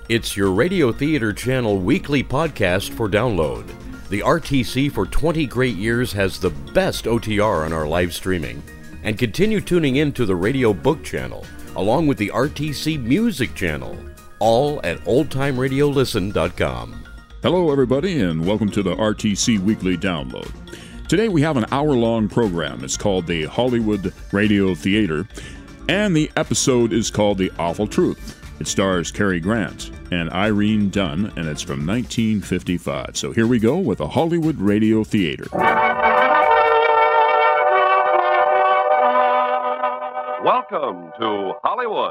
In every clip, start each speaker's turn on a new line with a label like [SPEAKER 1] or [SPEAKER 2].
[SPEAKER 1] It's your Radio Theater Channel weekly podcast for download. The RTC for 20 great years has the best OTR on our live streaming. And continue tuning in to the Radio Book Channel, along with the RTC Music Channel, all at oldtimeradiolisten.com.
[SPEAKER 2] Hello, everybody, and welcome to the RTC Weekly Download. Today we have an hour-long program. It's called the Hollywood Radio Theater, and the episode is called The Awful Truth. It stars Cary Grant and Irene Dunne, and it's from 1955. So here we go with the Hollywood Radio Theater.
[SPEAKER 3] Welcome to Hollywood.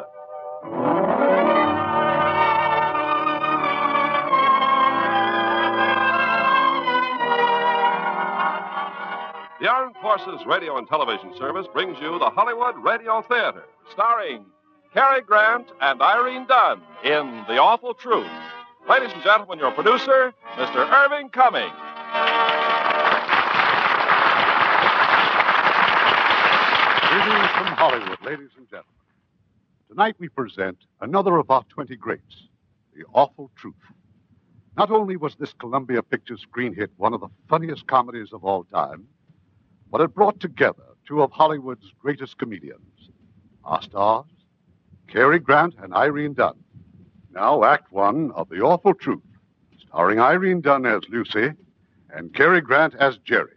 [SPEAKER 3] The Armed Forces Radio and Television Service brings you the Hollywood Radio Theater, starring Cary Grant and Irene Dunne in The Awful Truth. Ladies and gentlemen, your producer, Mr. Irving Cumming.
[SPEAKER 4] Greetings from Hollywood, ladies and gentlemen. Tonight we present another of our 20 greats, The Awful Truth. Not only was this Columbia Pictures screen hit one of the funniest comedies of all time, but it brought together two of Hollywood's greatest comedians. Our stars, Cary Grant and Irene Dunne. Now, Act One of The Awful Truth, starring Irene Dunne as Lucy and Cary Grant as Jerry.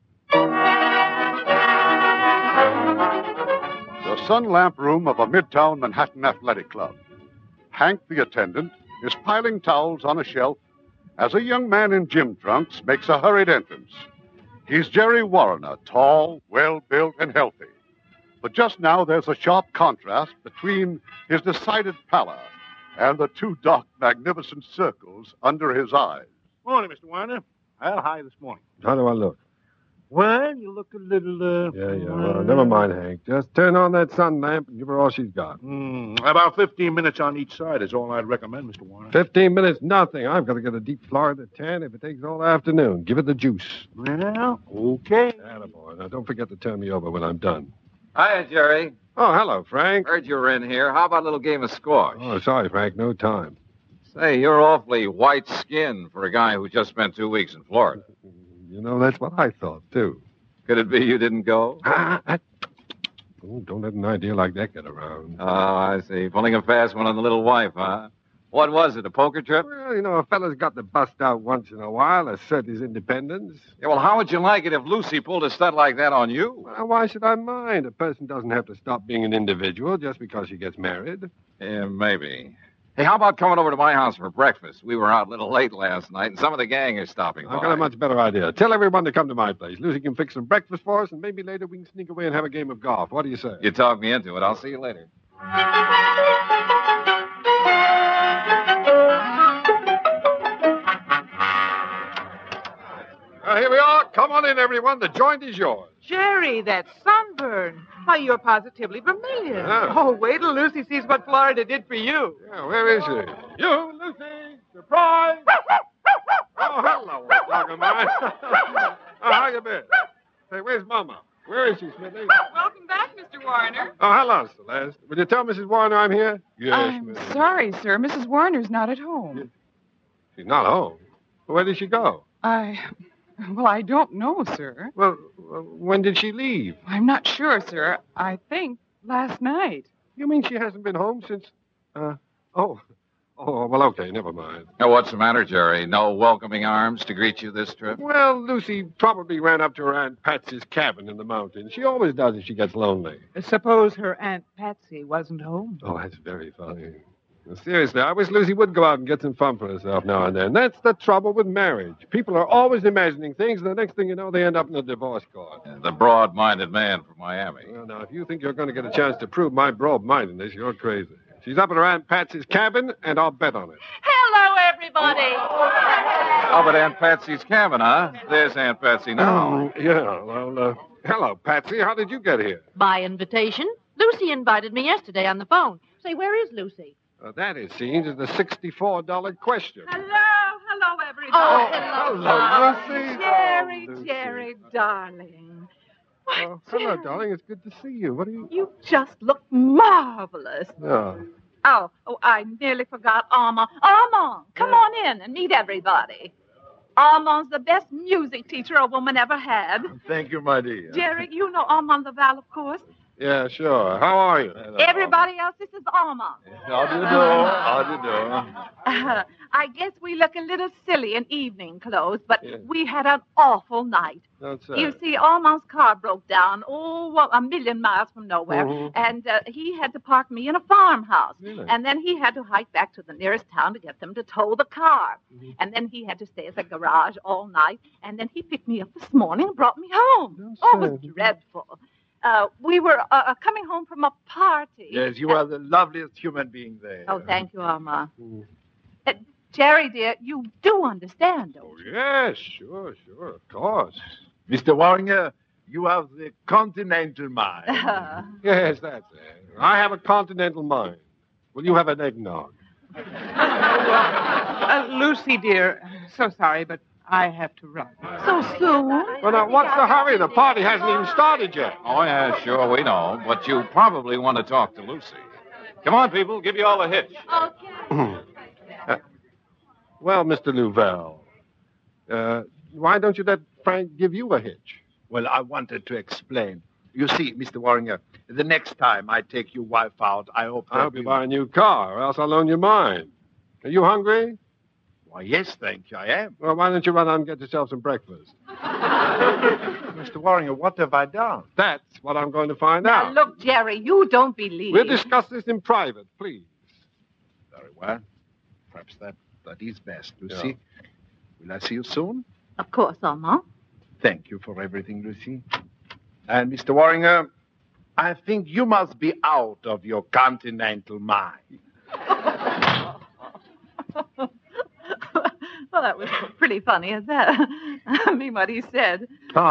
[SPEAKER 4] The sun lamp room of a midtown Manhattan athletic club. Hank, the attendant, is piling towels on a shelf as a young man in gym trunks makes a hurried entrance. He's Jerry Warner, tall, well-built, and healthy. But just now there's a sharp contrast between his decided pallor and the two dark, magnificent circles under his eyes.
[SPEAKER 5] Morning, Mr. Warner. Well, hi this morning.
[SPEAKER 6] How do I look?
[SPEAKER 5] Well, you look a little,
[SPEAKER 6] Well, never mind, Hank. Just turn on that sun lamp and give her all she's got.
[SPEAKER 5] About 15 minutes on each side is all I'd recommend, Mr. Warner.
[SPEAKER 6] 15 minutes, nothing. I've got to get a deep Florida tan if it takes all afternoon. Give it the juice.
[SPEAKER 5] Well, okay.
[SPEAKER 6] Attaboy. Now, don't forget to turn me over when I'm done.
[SPEAKER 7] Hiya, Jerry.
[SPEAKER 6] Oh, hello, Frank.
[SPEAKER 7] Heard you were in here. How about a little game of squash?
[SPEAKER 6] Oh, sorry, Frank. No time.
[SPEAKER 7] Say, you're awfully white-skinned for a guy who just spent 2 weeks in Florida.
[SPEAKER 6] You know, that's what I thought, too.
[SPEAKER 7] Could it be you didn't go?
[SPEAKER 6] Oh, don't let an idea like that get around.
[SPEAKER 7] Oh, I see. Pulling a fast one on the little wife, huh? What was it, a poker trip?
[SPEAKER 6] Well, you know, a fella's got to bust out once in a while, assert his independence.
[SPEAKER 7] Yeah, well, how would you like it if Lucy pulled a stud like that on you?
[SPEAKER 6] Well, why should I mind? A person doesn't have to stop being an individual just because she gets married.
[SPEAKER 7] Yeah, maybe. Hey, how about coming over to my house for breakfast? We were out a little late last night, and some of the gang is stopping by.
[SPEAKER 6] I've got a much better idea. Tell everyone to come to my place. Lucy can fix some breakfast for us, and maybe later we can sneak away and have a game of golf. What do you say?
[SPEAKER 7] You talked me into it. I'll see you later.
[SPEAKER 6] Here we are. Come on in, everyone. The joint is yours.
[SPEAKER 8] Jerry, that sunburn. Why, you're positively vermilion.
[SPEAKER 6] Yeah.
[SPEAKER 8] Oh, wait till Lucy sees what Florida did for you.
[SPEAKER 6] Yeah, where is she? You, Lucy. Surprise. Oh, hello, dog of mine. Oh, how you been? Say, where's Mama? Where is she, Smithy?
[SPEAKER 8] Welcome back, Mr. Warner.
[SPEAKER 6] Oh, hello, Celeste. Will you tell Mrs. Warner I'm here? Yes,
[SPEAKER 8] I'm sorry, sir. Mrs. Warner's not at home.
[SPEAKER 6] She's not home. Where did she go?
[SPEAKER 8] Well, I don't know, sir.
[SPEAKER 6] Well, when did she leave?
[SPEAKER 8] I'm not sure, sir. I think last night.
[SPEAKER 6] You mean she hasn't been home since... Oh, well, okay, never mind.
[SPEAKER 7] Now, what's the matter, Jerry? No welcoming arms to greet you this trip?
[SPEAKER 6] Well, Lucy probably ran up to her Aunt Patsy's cabin in the mountains. She always does if she gets lonely.
[SPEAKER 8] Suppose her Aunt Patsy wasn't home.
[SPEAKER 6] Oh, that's very funny. Well, seriously, I wish Lucy would go out and get some fun for herself now and then. That's the trouble with marriage. People are always imagining things, and the next thing you know, they end up in a divorce court.
[SPEAKER 7] The broad-minded man from Miami.
[SPEAKER 6] Well, now, if you think you're going to get a chance to prove my broad-mindedness, you're crazy. She's up at her Aunt Patsy's cabin, and I'll bet on it.
[SPEAKER 9] Hello, everybody.
[SPEAKER 7] Up at Aunt Patsy's cabin, huh? There's Aunt Patsy now.
[SPEAKER 6] Yeah, well, hello, Patsy. How did you get here?
[SPEAKER 9] By invitation. Lucy invited me yesterday on the phone. Say, where is Lucy?
[SPEAKER 6] That, it seems, is the $64 question.
[SPEAKER 8] Hello, everybody.
[SPEAKER 9] Oh,
[SPEAKER 6] hello, Lucy.
[SPEAKER 8] Jerry,
[SPEAKER 6] Oh, Lucy.
[SPEAKER 8] Jerry, darling. Why,
[SPEAKER 6] Hello,
[SPEAKER 8] Jerry,
[SPEAKER 6] darling. It's good to see you. What are you...
[SPEAKER 8] You just look marvelous.
[SPEAKER 6] Oh,
[SPEAKER 8] Oh, I nearly forgot Armand. Armand, come on in and meet everybody. Armand's the best music teacher a woman ever had.
[SPEAKER 5] Thank you, my dear.
[SPEAKER 8] Jerry, you know Armand Laval, of course.
[SPEAKER 6] Yeah, sure. How are you?
[SPEAKER 8] Everybody else, this is Armand.
[SPEAKER 5] How do you do? How do you do?
[SPEAKER 8] I guess we look a little silly in evening clothes, but we had an awful night.
[SPEAKER 6] Don't say.
[SPEAKER 8] You see, Armand's car broke down, a million miles from nowhere, and he had to park me in a farmhouse.
[SPEAKER 6] Really?
[SPEAKER 8] And then he had to hike back to the nearest town to get them to tow the car. And then he had to stay at the garage all night, and then he picked me up this morning and brought me home. It was dreadful. We were coming home from a party.
[SPEAKER 5] Yes, you are the loveliest human being there.
[SPEAKER 8] Oh, thank you, Armand. Jerry, dear, you do understand, don't you?
[SPEAKER 6] Yes, sure, of course.
[SPEAKER 5] Mr. Warringer, you have the continental mind.
[SPEAKER 6] Yes, that's it. I have a continental mind. Will you have an eggnog?
[SPEAKER 8] Lucy, dear, so sorry, but I have to run. So soon?
[SPEAKER 6] Well, now, what's the hurry? The party hasn't even started yet.
[SPEAKER 7] Oh, yeah, sure, we know. But you probably want to talk to Lucy. Come on, people, give you all a hitch.
[SPEAKER 8] Okay.
[SPEAKER 6] Well, Mr. Louvel, why don't you let Frank give you a hitch?
[SPEAKER 5] Well, I wanted to explain. You see, Mr. Warringer, the next time I take your wife out, I hope
[SPEAKER 6] you buy a new car, or else I'll loan you mine. Are you hungry?
[SPEAKER 5] Why, yes, thank you, I am.
[SPEAKER 6] Well, why don't you run out and get yourself some breakfast?
[SPEAKER 5] Mr. Warringer, what have I done?
[SPEAKER 6] That's what I'm going to find
[SPEAKER 8] Now,
[SPEAKER 6] out.
[SPEAKER 8] look, Jerry, you don't believe.
[SPEAKER 6] We'll discuss this in private, please.
[SPEAKER 5] Very well. Perhaps that is best, Lucy. Yeah. Will I see you soon?
[SPEAKER 8] Of course, Armand.
[SPEAKER 5] Thank you for everything, Lucy. And, Mr. Warringer, I think you must be out of your continental mind.
[SPEAKER 8] Well, that was pretty funny, is that? I mean, what he said.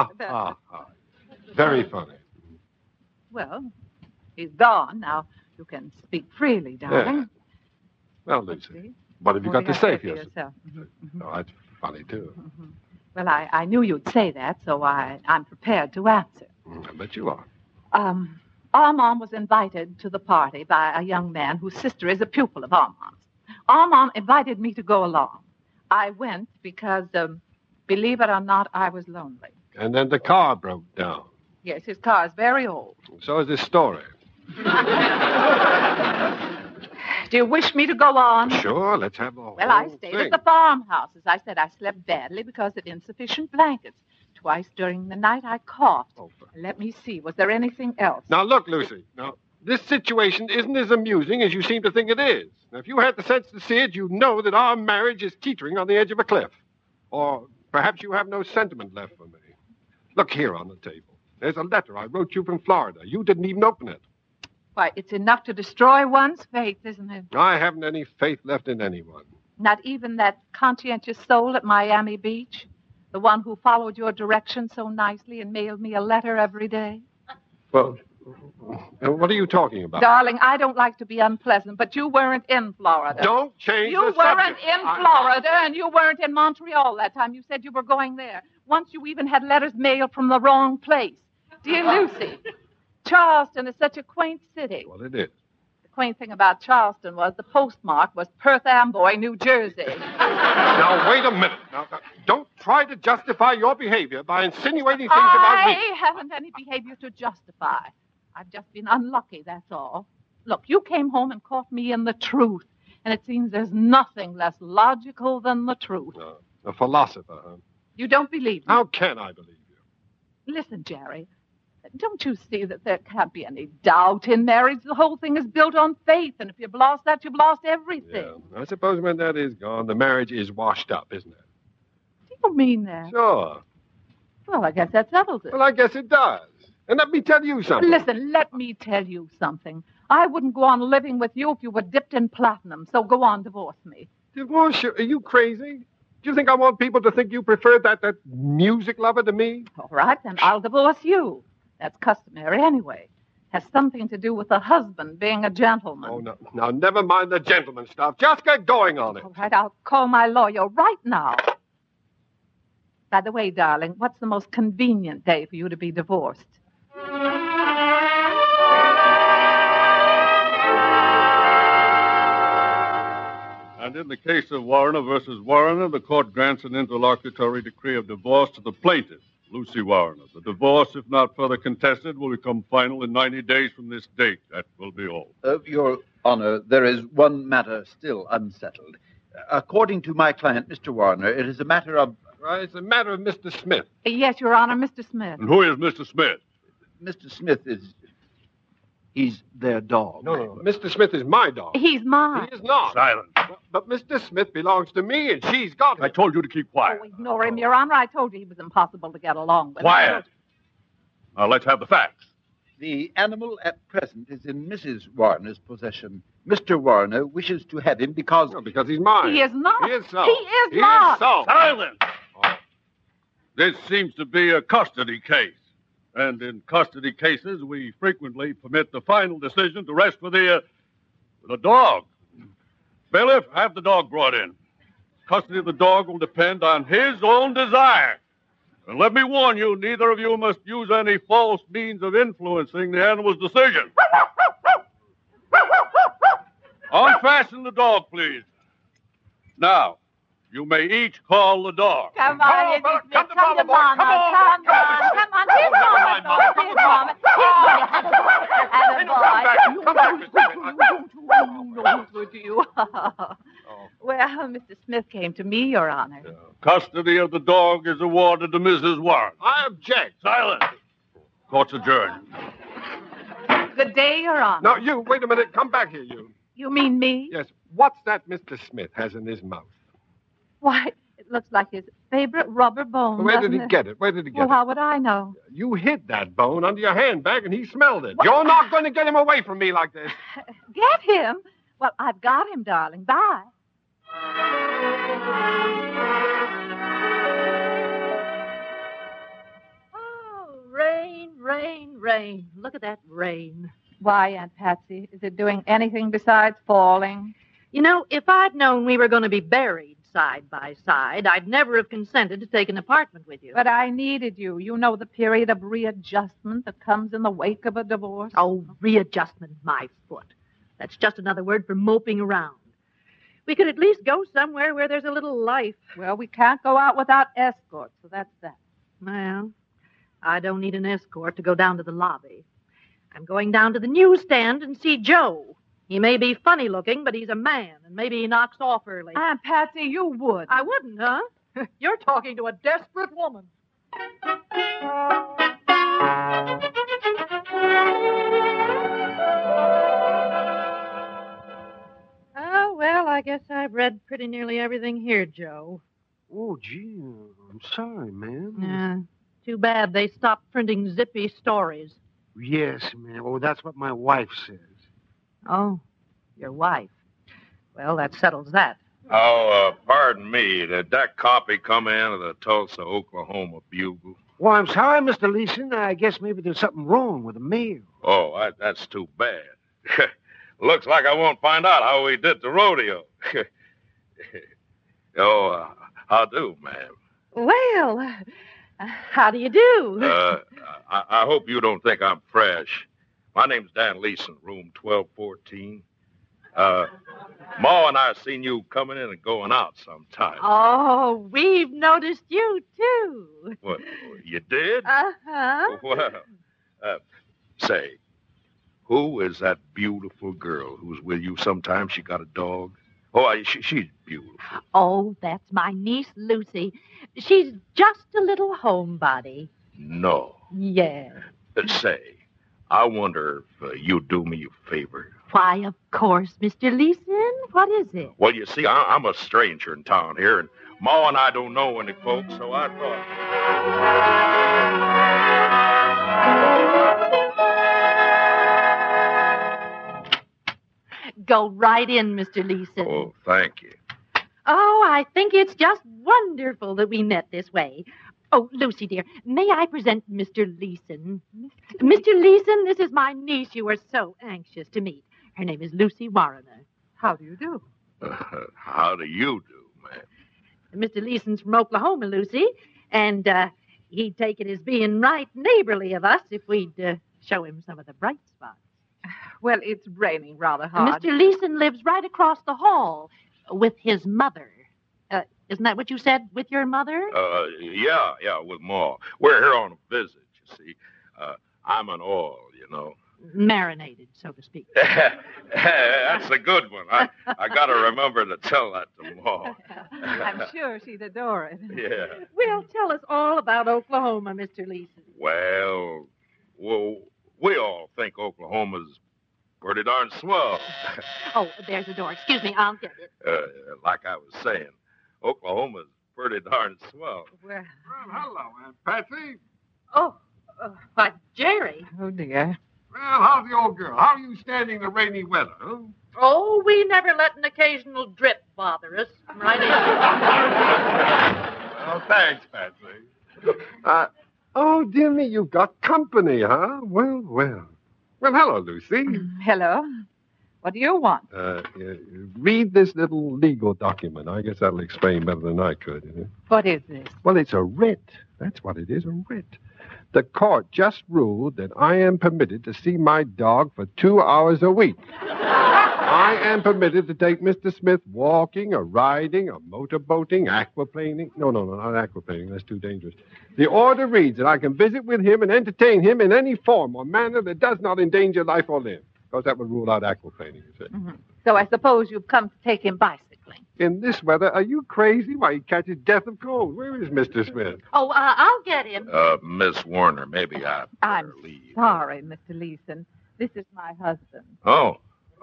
[SPEAKER 6] Very funny.
[SPEAKER 8] Well, he's gone. Now, you can speak freely, darling.
[SPEAKER 6] Yeah. Well, Lucy, what have you got to say for yourself? Mm-hmm. Oh, that's funny, too.
[SPEAKER 8] Mm-hmm. Well, I knew you'd say that, so I'm prepared to answer.
[SPEAKER 6] I bet you are.
[SPEAKER 8] Armand was invited to the party by a young man whose sister is a pupil of Armand's. Armand invited me to go along. I went because, believe it or not, I was lonely.
[SPEAKER 6] And then the car broke down.
[SPEAKER 8] Yes, his car is very old.
[SPEAKER 6] So is this story.
[SPEAKER 8] Do you wish me to go on?
[SPEAKER 6] Sure, let's have the whole
[SPEAKER 8] Well, I stayed at the farmhouse. As I said, I slept badly because of insufficient blankets. Twice during the night, I coughed. Let me see. Was there anything else?
[SPEAKER 6] Now, look, Lucy. Now, this situation isn't as amusing as you seem to think it is. Now, if you had the sense to see it, you'd know that our marriage is teetering on the edge of a cliff. Or perhaps you have no sentiment left for me. Look here on the table. There's a letter I wrote you from Florida. You didn't even open it.
[SPEAKER 8] Why, it's enough to destroy one's faith, isn't it?
[SPEAKER 6] I haven't any faith left in anyone.
[SPEAKER 8] Not even that conscientious soul at Miami Beach? The one who followed your directions so nicely and mailed me a letter every day?
[SPEAKER 6] Well, what are you talking about?
[SPEAKER 8] Darling, I don't like to be unpleasant, but you weren't in Florida.
[SPEAKER 6] Don't change the subject.
[SPEAKER 8] You weren't in Florida, and you weren't in Montreal that time. You said you were going there. Once you even had letters mailed from the wrong place. Dear Lucy, Charleston is such a quaint city.
[SPEAKER 6] Well, it is.
[SPEAKER 8] The quaint thing about Charleston was the postmark was Perth Amboy, New Jersey.
[SPEAKER 6] Now, wait a minute. Now, don't try to justify your behavior by insinuating things about me.
[SPEAKER 8] I haven't any behavior to justify. I've just been unlucky, that's all. Look, you came home and caught me in the truth, and it seems there's nothing less logical than the truth.
[SPEAKER 6] A philosopher, huh?
[SPEAKER 8] You don't believe me?
[SPEAKER 6] How can I believe you?
[SPEAKER 8] Listen, Jerry, don't you see that there can't be any doubt in marriage? The whole thing is built on faith, and if you've lost that, you've lost everything.
[SPEAKER 6] Yeah, I suppose when that is gone, the marriage is washed up, isn't it?
[SPEAKER 8] Do you mean that?
[SPEAKER 6] Sure.
[SPEAKER 8] Well, I guess that settles it.
[SPEAKER 6] Well, I guess it does. And let me tell you something.
[SPEAKER 8] Listen, let me tell you something. I wouldn't go on living with you if you were dipped in platinum, so go on, divorce me.
[SPEAKER 6] Divorce you? Are you crazy? Do you think I want people to think you prefer that music lover to me?
[SPEAKER 8] All right, then I'll divorce you. That's customary anyway. Has something to do with a husband being a gentleman.
[SPEAKER 6] Oh, no. Now, never mind the gentleman stuff. Just get going on it.
[SPEAKER 8] All right, I'll call my lawyer right now. By the way, darling, what's the most convenient day for you to be divorced?
[SPEAKER 10] And in the case of Warner versus Warner, the court grants an interlocutory decree of divorce to the plaintiff, Lucy Warner. The divorce, if not further contested, will become final in 90 days from this date. That will be all.
[SPEAKER 11] Your Honor, there is one matter still unsettled. According to my client, Mr. Warner, it is a matter of...
[SPEAKER 6] It's a matter of Mr. Smith.
[SPEAKER 8] Yes, Your Honor, Mr. Smith.
[SPEAKER 10] And who is Mr. Smith?
[SPEAKER 11] Mr. Smith is... He's their dog.
[SPEAKER 6] No. Mr. Smith is my dog.
[SPEAKER 8] He's mine.
[SPEAKER 6] He is not.
[SPEAKER 10] Silence.
[SPEAKER 6] But Mr. Smith belongs to me, and she's got him.
[SPEAKER 10] I told you to keep quiet.
[SPEAKER 8] Oh, ignore him, Your Honor. I told you he was impossible to get along with.
[SPEAKER 10] Quiet. Now, let's have the facts.
[SPEAKER 11] The animal at present is in Mrs. Warner's possession. Mr. Warner wishes to have him because...
[SPEAKER 6] No, because he's mine.
[SPEAKER 8] He is not.
[SPEAKER 6] He is so.
[SPEAKER 8] He is
[SPEAKER 6] He
[SPEAKER 8] not.
[SPEAKER 6] is so.
[SPEAKER 10] Silence! This seems to be a custody case. And in custody cases, we frequently permit the final decision to rest with the dog. Bailiff, have the dog brought in. Custody of the dog will depend on his own desire. And let me warn you, neither of you must use any false means of influencing the animal's decision. Unfasten the dog, please. Now, you may each call the dog.
[SPEAKER 8] Come on, Mr. Smith. Come to Mama. Come on. Here's Mama. Here's Mama. Attaboy. You. Well, Mr. Smith came to me, Your Honor.
[SPEAKER 10] Custody of the dog is awarded to Mrs. Warren.
[SPEAKER 6] I object.
[SPEAKER 10] Silence. Court's adjourned.
[SPEAKER 8] Good day, Your Honor.
[SPEAKER 6] Now, you, wait a minute. Come back here, you.
[SPEAKER 8] You mean me?
[SPEAKER 6] Yes. What's that Mr. Smith has in his mouth?
[SPEAKER 8] Why, it looks like his favorite rubber bone.
[SPEAKER 6] Where did
[SPEAKER 8] doesn't
[SPEAKER 6] he
[SPEAKER 8] it?
[SPEAKER 6] get it? Where did he get
[SPEAKER 8] Well,
[SPEAKER 6] it?
[SPEAKER 8] how would I know?
[SPEAKER 6] You hid that bone under your handbag, and he smelled it. You're not going to get him away from me like this.
[SPEAKER 8] Get him? Well, I've got him, darling. Bye.
[SPEAKER 9] Oh, rain. Look at that rain.
[SPEAKER 8] Why, Aunt Patsy? Is it doing anything besides falling?
[SPEAKER 9] You know, if I'd known we were going to be buried side by side, I'd never have consented to take an apartment with you.
[SPEAKER 8] But I needed you. You know the period of readjustment that comes in the wake of a divorce.
[SPEAKER 9] Oh, readjustment, my foot. That's just another word for moping around. We could at least go somewhere where there's a little life.
[SPEAKER 8] Well, we can't go out without escort, so that's that.
[SPEAKER 9] Well, I don't need an escort to go down to the lobby. I'm going down to the newsstand and see Joe. He may be funny looking, but he's a man, and maybe he knocks off early.
[SPEAKER 8] Aunt Patsy, you would.
[SPEAKER 9] I wouldn't, huh? You're talking to a desperate woman. Oh, well, I guess I've read pretty nearly everything here, Joe.
[SPEAKER 6] Oh, gee, I'm sorry, ma'am.
[SPEAKER 9] Yeah, too bad they stopped printing zippy stories.
[SPEAKER 6] Yes, ma'am. Oh, that's what my wife says.
[SPEAKER 9] Oh, your wife. Well, that settles that.
[SPEAKER 12] Oh, pardon me. Did that copy come in of the Tulsa, Oklahoma Bugle?
[SPEAKER 6] Well, I'm sorry, Mr. Leeson. I guess maybe there's something wrong with the mail.
[SPEAKER 12] Oh, that's too bad. Looks like I won't find out how we did the rodeo. How do, ma'am?
[SPEAKER 9] Well, how do you do?
[SPEAKER 12] I hope you don't think I'm fresh. My name's Dan Leeson, room 1214. Ma and I seen you coming in and going out sometime.
[SPEAKER 9] Oh, we've noticed you, too.
[SPEAKER 12] What, you did?
[SPEAKER 9] Uh-huh.
[SPEAKER 12] Well, say, who is that beautiful girl who's with you sometimes? She got a dog? Oh, she's beautiful.
[SPEAKER 9] Oh, that's my niece, Lucy. She's just a little homebody.
[SPEAKER 12] No.
[SPEAKER 9] Yeah.
[SPEAKER 12] Say, I wonder if you'd do me a favor.
[SPEAKER 9] Why, of course, Mr. Leeson. What is it?
[SPEAKER 12] Well, you see, I'm a stranger in town here, and Ma and I don't know any folks, so I
[SPEAKER 9] thought... Go right in, Mr. Leeson.
[SPEAKER 12] Oh, thank you.
[SPEAKER 9] Oh, I think it's just wonderful that we met this way. Oh, Lucy, dear, may I present Mr. Leeson? Mr. Leeson, this is my niece you were so anxious to meet. Her name is Lucy Warner. How do you do?
[SPEAKER 12] How do you do, man?
[SPEAKER 9] Mr. Leeson's from Oklahoma, Lucy, and he'd take it as being right neighborly of us if we'd show him some of the bright spots.
[SPEAKER 8] Well, it's raining rather hard.
[SPEAKER 9] Mr. Leeson lives right across the hall. With his mother. Isn't that what you said? With your mother?
[SPEAKER 12] Yeah, with Ma. We're here on a visit, you see. I'm an oil, you know.
[SPEAKER 9] Marinated, so to speak.
[SPEAKER 12] That's a good one. I got to remember to tell that to Ma.
[SPEAKER 8] I'm sure she'd adore it.
[SPEAKER 12] Yeah.
[SPEAKER 9] Well, tell us all about Oklahoma, Mr. Leeson.
[SPEAKER 12] Well, we all think Oklahoma's pretty darn swell.
[SPEAKER 9] Oh, there's the door. Excuse me, I'll get it.
[SPEAKER 12] Like I was saying, Oklahoma's pretty darn swell.
[SPEAKER 8] Well,
[SPEAKER 6] hello, Aunt Patsy.
[SPEAKER 9] Oh, why, Jerry.
[SPEAKER 8] Oh, dear.
[SPEAKER 6] Well, how's the old girl? How are you standing the rainy weather, huh?
[SPEAKER 9] Oh, we never let an occasional drip bother us. Right in.
[SPEAKER 6] Oh, thanks, Patsy. Oh, dear me, you've got company, huh? Well. Well, hello, Lucy.
[SPEAKER 8] Hello. What do you want?
[SPEAKER 6] Read this little legal document. I guess that'll explain better than I could.
[SPEAKER 8] What is this?
[SPEAKER 6] Well, it's a writ. That's what it is, a writ. The court just ruled that I am permitted to see my dog for 2 hours a week. I am permitted to take Mr. Smith walking or riding or motorboating, aquaplaning. No, not aquaplaning. That's too dangerous. The order reads that I can visit with him and entertain him in any form or manner that does not endanger life or limb. Because that would rule out aquaplaning, you see.
[SPEAKER 8] Mm-hmm. So I suppose you've come to take him bicycling.
[SPEAKER 6] In this weather, are you crazy? Why, he catches death of cold. Where is Mr. Smith?
[SPEAKER 9] Oh, I'll get him.
[SPEAKER 12] Miss Warner, maybe
[SPEAKER 8] I'm
[SPEAKER 12] leave.
[SPEAKER 8] sorry, Mr. Leeson. This is my husband.
[SPEAKER 12] Oh,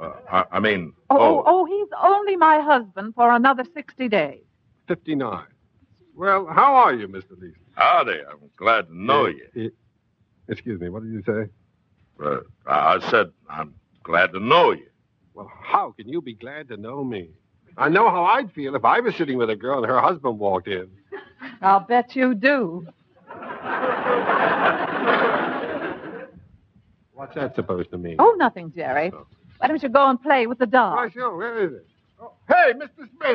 [SPEAKER 8] he's only my husband for another 60 days.
[SPEAKER 6] 59. Well, how are you, Mr. Leeson?
[SPEAKER 12] Howdy. I'm glad to know you.
[SPEAKER 6] Excuse me, what did you say?
[SPEAKER 12] I said I'm glad to know you.
[SPEAKER 6] Well, how can you be glad to know me? I know how I'd feel if I was sitting with a girl and her husband walked in.
[SPEAKER 8] I'll bet you do.
[SPEAKER 6] What's that supposed to mean?
[SPEAKER 8] Oh, nothing, Jerry. Why don't you go and play with the dog?
[SPEAKER 6] Oh, sure. Where is it? Oh, hey, Mr. Smith.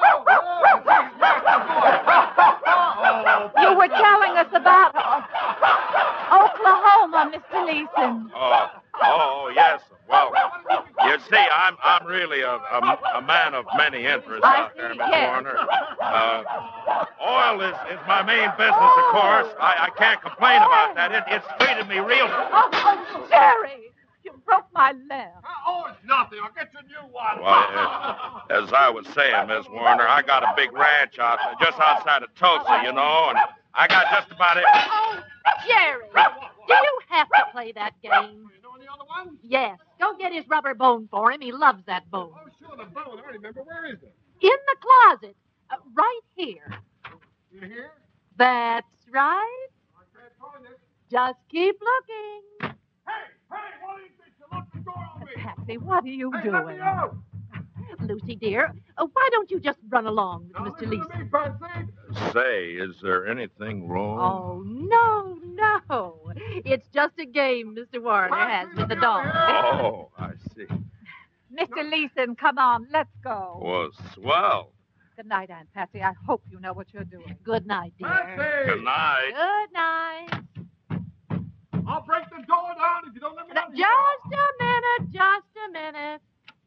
[SPEAKER 6] Hello.
[SPEAKER 8] You were telling us about Oklahoma, Mr. Leeson.
[SPEAKER 12] Oh, yes. Well, you see, I'm really a man of many interests out there, Miss Warner. Oil is my main business, of course. I can't complain about that. It's treated me real.
[SPEAKER 8] Oh, Jerry, you broke my leg.
[SPEAKER 6] Oh, it's nothing. I'll get you a new one.
[SPEAKER 12] Well, as I was saying, Miss Warner, I got a big ranch out there, just outside of Tulsa, you know, and I got just about it.
[SPEAKER 9] Oh, Jerry, do you have to play that game?
[SPEAKER 6] You know any other ones?
[SPEAKER 9] Yes. Go get his rubber bone for him. He loves that bone.
[SPEAKER 6] Oh, sure, the bone. I remember. Where is it?
[SPEAKER 9] In the closet. Right here.
[SPEAKER 6] You here?
[SPEAKER 9] That's right.
[SPEAKER 6] I can't find it.
[SPEAKER 9] Just keep looking.
[SPEAKER 6] Hey, what do you think? You locked the door on me.
[SPEAKER 8] Patsy, what are you
[SPEAKER 6] Let
[SPEAKER 8] doing?
[SPEAKER 6] me out.
[SPEAKER 9] Lucy, dear, why don't you just run along with Mr.
[SPEAKER 6] Listen
[SPEAKER 9] Leeson?
[SPEAKER 6] to me, Patsy.
[SPEAKER 12] Say, is there anything wrong?
[SPEAKER 9] Oh, no. It's just a game Mr. Warner has with the dog.
[SPEAKER 12] Oh, I see.
[SPEAKER 8] Mr. Leeson, come on, let's go.
[SPEAKER 12] Well, swell.
[SPEAKER 8] Good night, Aunt Patsy. I hope you know what you're doing.
[SPEAKER 9] Good night, dear.
[SPEAKER 6] Patsy!
[SPEAKER 12] Good night.
[SPEAKER 9] Good night.
[SPEAKER 6] I'll break the door down if you don't let me out.
[SPEAKER 9] Just a minute.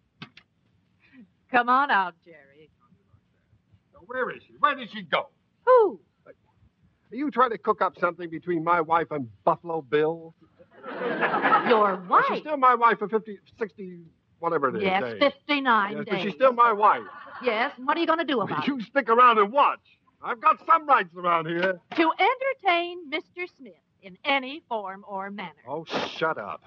[SPEAKER 9] Come on out, Jerry.
[SPEAKER 6] Now, where is she? Where did she go?
[SPEAKER 9] Who?
[SPEAKER 6] Are you trying to cook up something between my wife and Buffalo Bill?
[SPEAKER 9] Your wife?
[SPEAKER 6] She's still my wife for 50, 60, whatever it is.
[SPEAKER 9] Yes,
[SPEAKER 6] days.
[SPEAKER 9] 59
[SPEAKER 6] Yes,
[SPEAKER 9] days.
[SPEAKER 6] but she's still my wife.
[SPEAKER 9] Yes, and what are you going to do about it?
[SPEAKER 6] You stick around and watch. I've got some rights around here.
[SPEAKER 9] To entertain Mr. Smith in any form or manner.
[SPEAKER 6] Oh, shut up.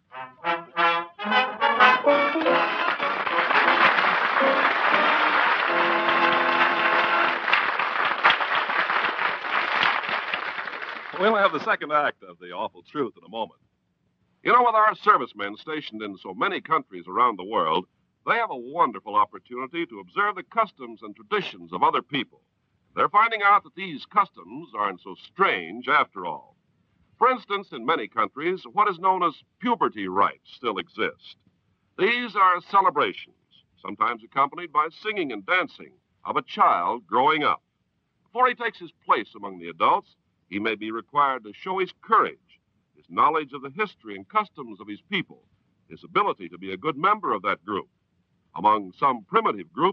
[SPEAKER 3] We'll have the second act of The Awful Truth in a moment. You know, with our servicemen stationed in so many countries around the world, they have a wonderful opportunity to observe the customs and traditions of other people. They're finding out that these customs aren't so strange after all. For instance, in many countries, what is known as puberty rites still exist. These are celebrations, sometimes accompanied by singing and dancing, of a child growing up. Before he takes his place among the adults, he may be required to show his courage, his knowledge of the history and customs of his people, his ability to be a good member of that group. Among some primitive groups,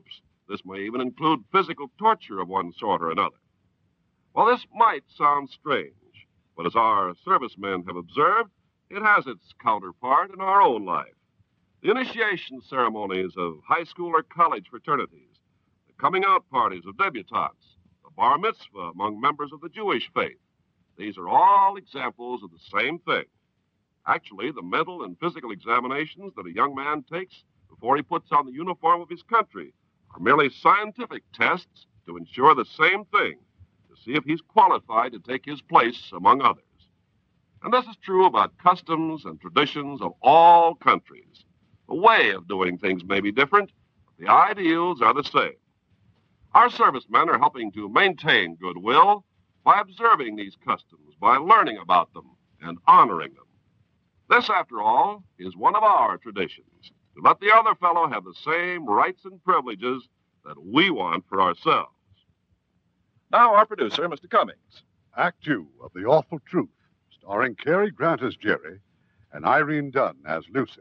[SPEAKER 3] This may even include physical torture of one sort or another. Well, this might sound strange, but as our servicemen have observed, it has its counterpart in our own life. The initiation ceremonies of high school or college fraternities, the coming out parties of debutantes, the bar mitzvah among members of the Jewish faith. These are all examples of the same thing. Actually, the mental and physical examinations that a young man takes before he puts on the uniform of his country are merely scientific tests to ensure the same thing, to see if he's qualified to take his place among others. And this is true about customs and traditions of all countries. The way of doing things may be different, but the ideals are the same. Our servicemen are helping to maintain goodwill by observing these customs, by learning about them and honoring them. This, after all, is one of our traditions, to let the other fellow have the same rights and privileges that we want for ourselves.
[SPEAKER 13] Now, our producer, Mr. Cummings.
[SPEAKER 4] Act 2 of The Awful Truth, starring Cary Grant as Jerry and Irene Dunn as Lucy.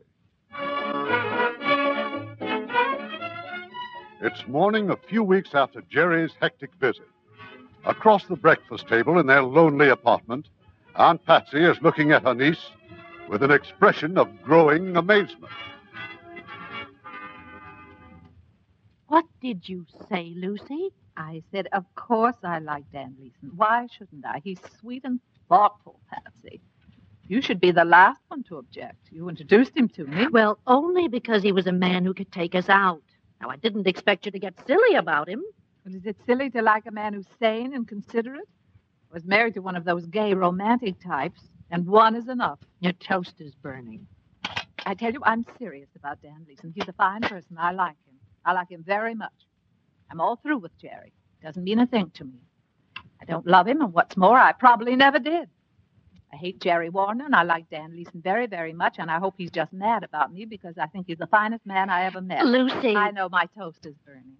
[SPEAKER 4] It's morning a few weeks after Jerry's hectic visit. Across the breakfast table in their lonely apartment, Aunt Patsy is looking at her niece with an expression of growing amazement.
[SPEAKER 9] What did you say, Lucy?
[SPEAKER 8] I said, of course I like Dan Leeson. Why shouldn't I? He's sweet and thoughtful, Patsy. You should be the last one to object. You introduced him to me.
[SPEAKER 9] Well, only because he was a man who could take us out. Now, I didn't expect you to get silly about him.
[SPEAKER 8] But is it silly to like a man who's sane and considerate? I was married to one of those gay romantic types, and one is enough.
[SPEAKER 9] Your toast is burning.
[SPEAKER 8] I tell you, I'm serious about Dan Leeson. He's a fine person. I like him. I like him very much. I'm all through with Jerry. Doesn't mean a thing to me. I don't love him, and what's more, I probably never did. I hate Jerry Warner, and I like Dan Leeson very, very much, and I hope he's just mad about me because I think he's the finest man I ever met.
[SPEAKER 9] Lucy.
[SPEAKER 8] I know my toast is burning.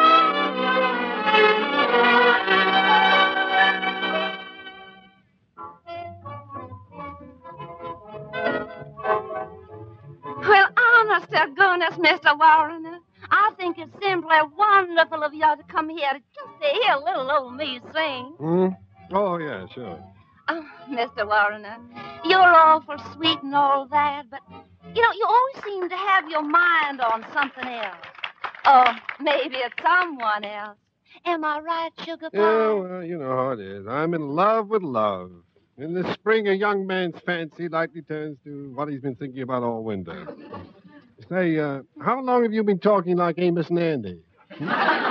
[SPEAKER 14] Well, honest to goodness, Mr. Warner, I think it's simply wonderful of you to come here just to hear little old me sing.
[SPEAKER 6] Oh, yeah, sure.
[SPEAKER 14] Oh, Mr. Warner, you're awful sweet and all that, but, you always seem to have your mind on something else. Oh, maybe it's someone else. Am I right, Sugar Pie?
[SPEAKER 6] Yeah, well, you know how it is. I'm in love with love. In the spring, a young man's fancy likely turns to what he's been thinking about all winter. Say, how long have you been talking like Amos and Andy?
[SPEAKER 14] For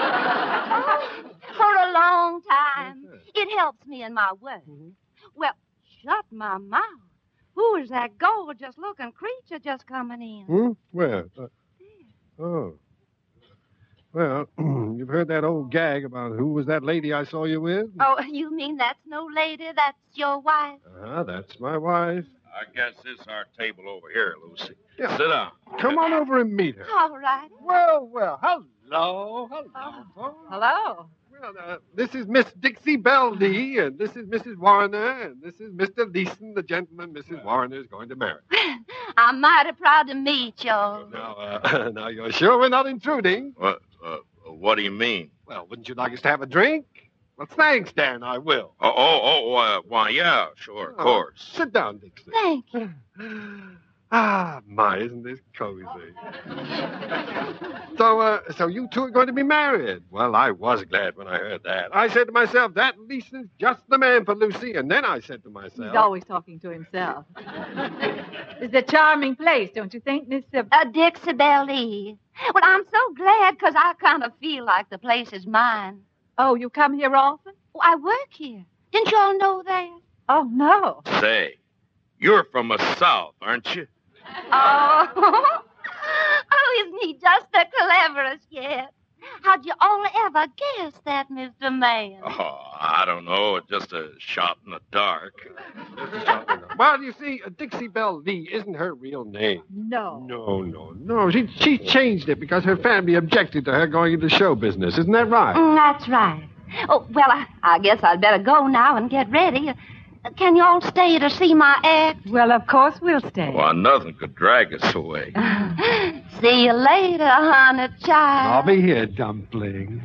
[SPEAKER 14] a long time. It helps me in my work. Well, shut my mouth. Who is that gorgeous-looking creature just coming in?
[SPEAKER 6] Where? Oh. Well, you've heard that old gag about who was that lady I saw you with?
[SPEAKER 14] Oh, you mean that's no lady? That's your wife?
[SPEAKER 6] That's my wife.
[SPEAKER 12] I guess this is our table over here, Lucy.
[SPEAKER 6] Yeah.
[SPEAKER 12] Sit down.
[SPEAKER 6] Come on over and meet her.
[SPEAKER 14] All right.
[SPEAKER 6] Well, hello.
[SPEAKER 8] Hello.
[SPEAKER 6] Well, this is Miss Dixie Belle Lee, and this is Mrs. Warner, and this is Mr. Leeson, the gentleman Mrs. Warner is going to marry.
[SPEAKER 14] I'm mighty proud to meet you.
[SPEAKER 6] Now you're sure we're not intruding?
[SPEAKER 12] What do you mean?
[SPEAKER 6] Well, wouldn't you like us to have a drink? Well, thanks, Dan, I will.
[SPEAKER 12] Why, yeah, sure, of course.
[SPEAKER 6] Sit down, Dixie.
[SPEAKER 14] Thank you.
[SPEAKER 6] My, isn't this cozy? So you two are going to be married. Well, I was glad when I heard that. I said to myself, that Leeson's just the man for Lucy. And then I said to myself...
[SPEAKER 8] He's always talking to himself. It's a charming place, don't you think, Miss...
[SPEAKER 14] Dixie Belle Lee. Well, I'm so glad because I kind of feel like the place is mine.
[SPEAKER 8] Oh, you come here often?
[SPEAKER 14] Oh, I work here. Didn't you all know that?
[SPEAKER 8] Oh, no.
[SPEAKER 12] Say, you're from the South, aren't you?
[SPEAKER 14] Oh, isn't he just the cleverest yet? How'd you all ever guess that, Mr. Man?
[SPEAKER 12] Oh, I don't know. Just a shot in the dark.
[SPEAKER 6] Well, you see, Dixie Belle Lee isn't her real name.
[SPEAKER 8] No.
[SPEAKER 6] No. She changed it because her family objected to her going into show business. Isn't that right?
[SPEAKER 14] That's right. Oh, well, I guess I'd better go now and get ready. Can you all stay to see my act?
[SPEAKER 8] Well, of course we'll stay.
[SPEAKER 12] Well, nothing could drag us away.
[SPEAKER 14] See you later, honey child.
[SPEAKER 6] I'll be here, Dumpling.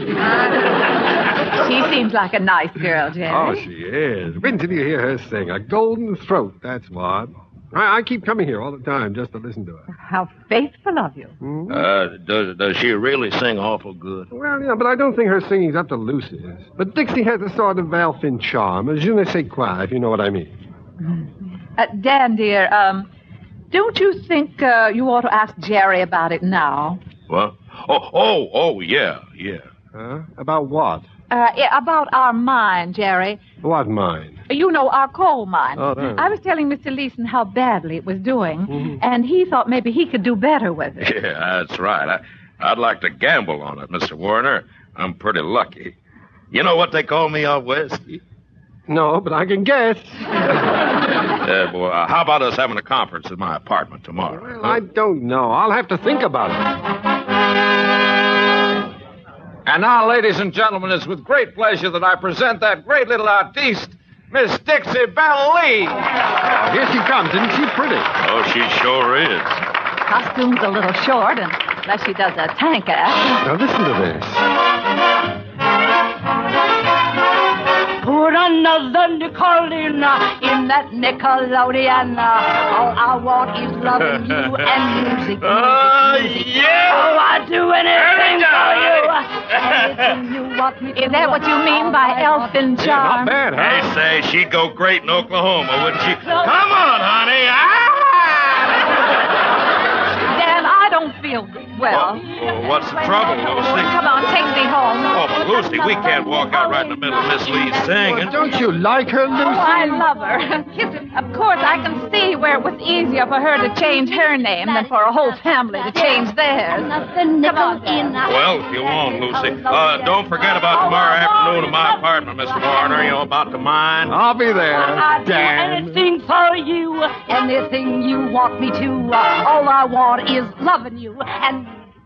[SPEAKER 8] She seems like a nice girl, Jerry.
[SPEAKER 6] Oh, she is. When did you hear her sing? A golden throat, that's what. I keep coming here all the time just to listen to her.
[SPEAKER 8] How faithful of you.
[SPEAKER 12] Does she really sing awful good?
[SPEAKER 6] Well, yeah, but I don't think her singing's up to Lucy's. But Dixie has a sort of elfin charm, a je ne sais quoi, if you know what I mean.
[SPEAKER 8] Dan, dear, don't you think you ought to ask Jerry about it now?
[SPEAKER 12] What? Oh, yeah.
[SPEAKER 6] Huh? About what?
[SPEAKER 8] About our mine, Jerry.
[SPEAKER 6] What mine?
[SPEAKER 8] You know, our coal mine.
[SPEAKER 6] Oh, there.
[SPEAKER 8] I was telling Mr. Leeson how badly it was doing, and he thought maybe he could do better with it.
[SPEAKER 12] Yeah, that's right. I'd like to gamble on it, Mr. Warner. I'm pretty lucky. You know what they call me out west?
[SPEAKER 6] No, but I can guess.
[SPEAKER 12] Boy, how about us having a conference in my apartment tomorrow?
[SPEAKER 6] Well, I don't know. I'll have to think about it.
[SPEAKER 7] And now, ladies and gentlemen, it's with great pleasure that I present that great little artiste, Miss Dixie Belle Lee.
[SPEAKER 6] Here she comes. Isn't she pretty?
[SPEAKER 12] Oh, she sure is.
[SPEAKER 8] Costume's a little short unless she does a tank act.
[SPEAKER 6] Now, listen to this.
[SPEAKER 9] Put another nickel in that Nickelodeon. All I want is loving you and music.
[SPEAKER 12] Yeah!
[SPEAKER 9] Oh, I'd do anything for you. Anything you want me to.
[SPEAKER 8] Is that what you mean by elfin charm?
[SPEAKER 6] Not bad, huh?
[SPEAKER 12] They say she'd go great in Oklahoma, wouldn't she? Come on, honey.
[SPEAKER 8] Dan, I don't feel well.
[SPEAKER 12] What's the trouble, Lucy?
[SPEAKER 8] Come on, take me home.
[SPEAKER 12] Oh, but Lucy, we can't walk out right in the middle of Miss Lee's singing.
[SPEAKER 6] Don't you like her, Lucy?
[SPEAKER 8] Oh, I love her. Of course, I can see where it was easier for her to change her name than for a whole family to change theirs. Come on, Dan.
[SPEAKER 12] Well, if you want, Lucy. Don't forget about tomorrow afternoon in my apartment, Mr. Warner. You know, about the mine.
[SPEAKER 6] I'll be there,
[SPEAKER 9] I'd do
[SPEAKER 6] Dan.
[SPEAKER 9] anything for you. Anything you want me to. All I want is loving you and...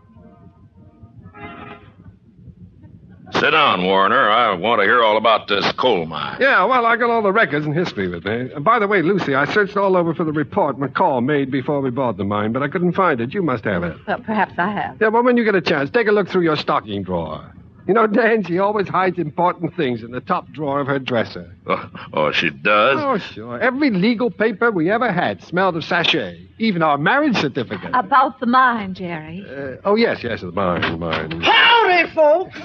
[SPEAKER 12] Sit down, Warner. I want to hear all about this coal mine.
[SPEAKER 6] Yeah, well, I got all the records and history with me. And by the way, Lucy, I searched all over for the report McCall made before we bought the mine, but I couldn't find it. You must have it.
[SPEAKER 8] Well, perhaps I have.
[SPEAKER 6] Yeah, well, when you get a chance, take a look through your stocking drawer. You know, Dan, she always hides important things in the top drawer of her dresser.
[SPEAKER 12] Oh, she does?
[SPEAKER 6] Oh, sure. Every legal paper we ever had smelled of sachet. Even our marriage certificate.
[SPEAKER 8] About the mine, Jerry.
[SPEAKER 6] Oh, yes, the mine.
[SPEAKER 9] Howdy, folks.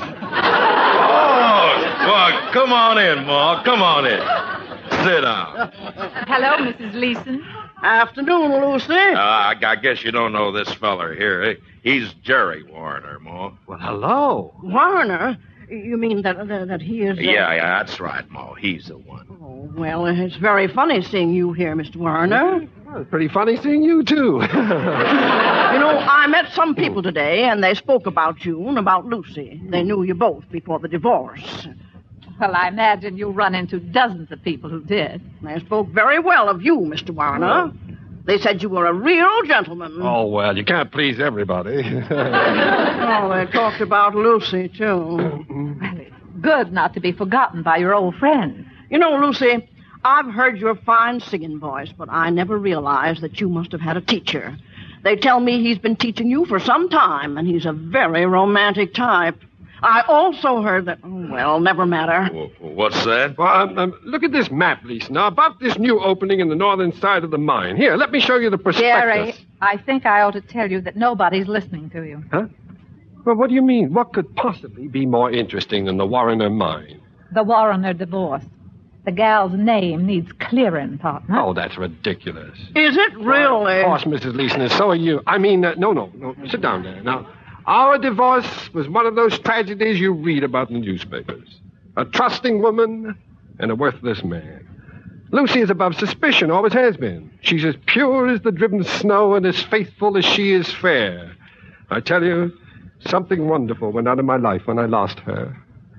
[SPEAKER 12] Oh, well, come on in, Ma. Come on in. Sit down.
[SPEAKER 8] Hello, Mrs. Leeson.
[SPEAKER 9] Afternoon, Lucy.
[SPEAKER 12] I guess you don't know this feller here. He's Jerry Warner, Ma.
[SPEAKER 6] Well, hello.
[SPEAKER 9] Warner? You mean that he is...
[SPEAKER 12] Yeah, that's right, Ma. He's the one.
[SPEAKER 9] Oh, well, it's very funny seeing you here, Mr. Warner.
[SPEAKER 6] Well, it's pretty funny seeing you, too.
[SPEAKER 9] You know, I met some people today, and they spoke about you and about Lucy. They knew you both before the divorce.
[SPEAKER 8] Well, I imagine you run into dozens of people who did.
[SPEAKER 9] They spoke very well of you, Mr. Warner. They said you were a real gentleman.
[SPEAKER 6] Oh, well, you can't please everybody.
[SPEAKER 9] Oh, they talked about Lucy, too.
[SPEAKER 8] Well, it's good not to be forgotten by your old friends.
[SPEAKER 9] You know, Lucy, I've heard your fine singing voice, but I never realized that you must have had a teacher. They tell me he's been teaching you for some time, and he's a very romantic type. I also heard that... Well, never matter.
[SPEAKER 12] What's that?
[SPEAKER 6] Well, look at this map, Lisa. Now, about this new opening in the northern side of the mine. Here, let me show you the prospectus.
[SPEAKER 8] Jerry, I think I ought to tell you that nobody's listening to you.
[SPEAKER 6] Huh? Well, what do you mean? What could possibly be more interesting than the Warrener mine?
[SPEAKER 8] The Warrener divorce. The gal's name needs clearing, partner.
[SPEAKER 6] Oh, that's ridiculous.
[SPEAKER 9] Is it really?
[SPEAKER 6] Of course, Mrs. Leeson, and so are you. I mean, no. Sit down there. Now, our divorce was one of those tragedies you read about in the newspapers. A trusting woman and a worthless man. Lucy is above suspicion, always has been. She's as pure as the driven snow and as faithful as she is fair. I tell you, something wonderful went out of my life when I lost her.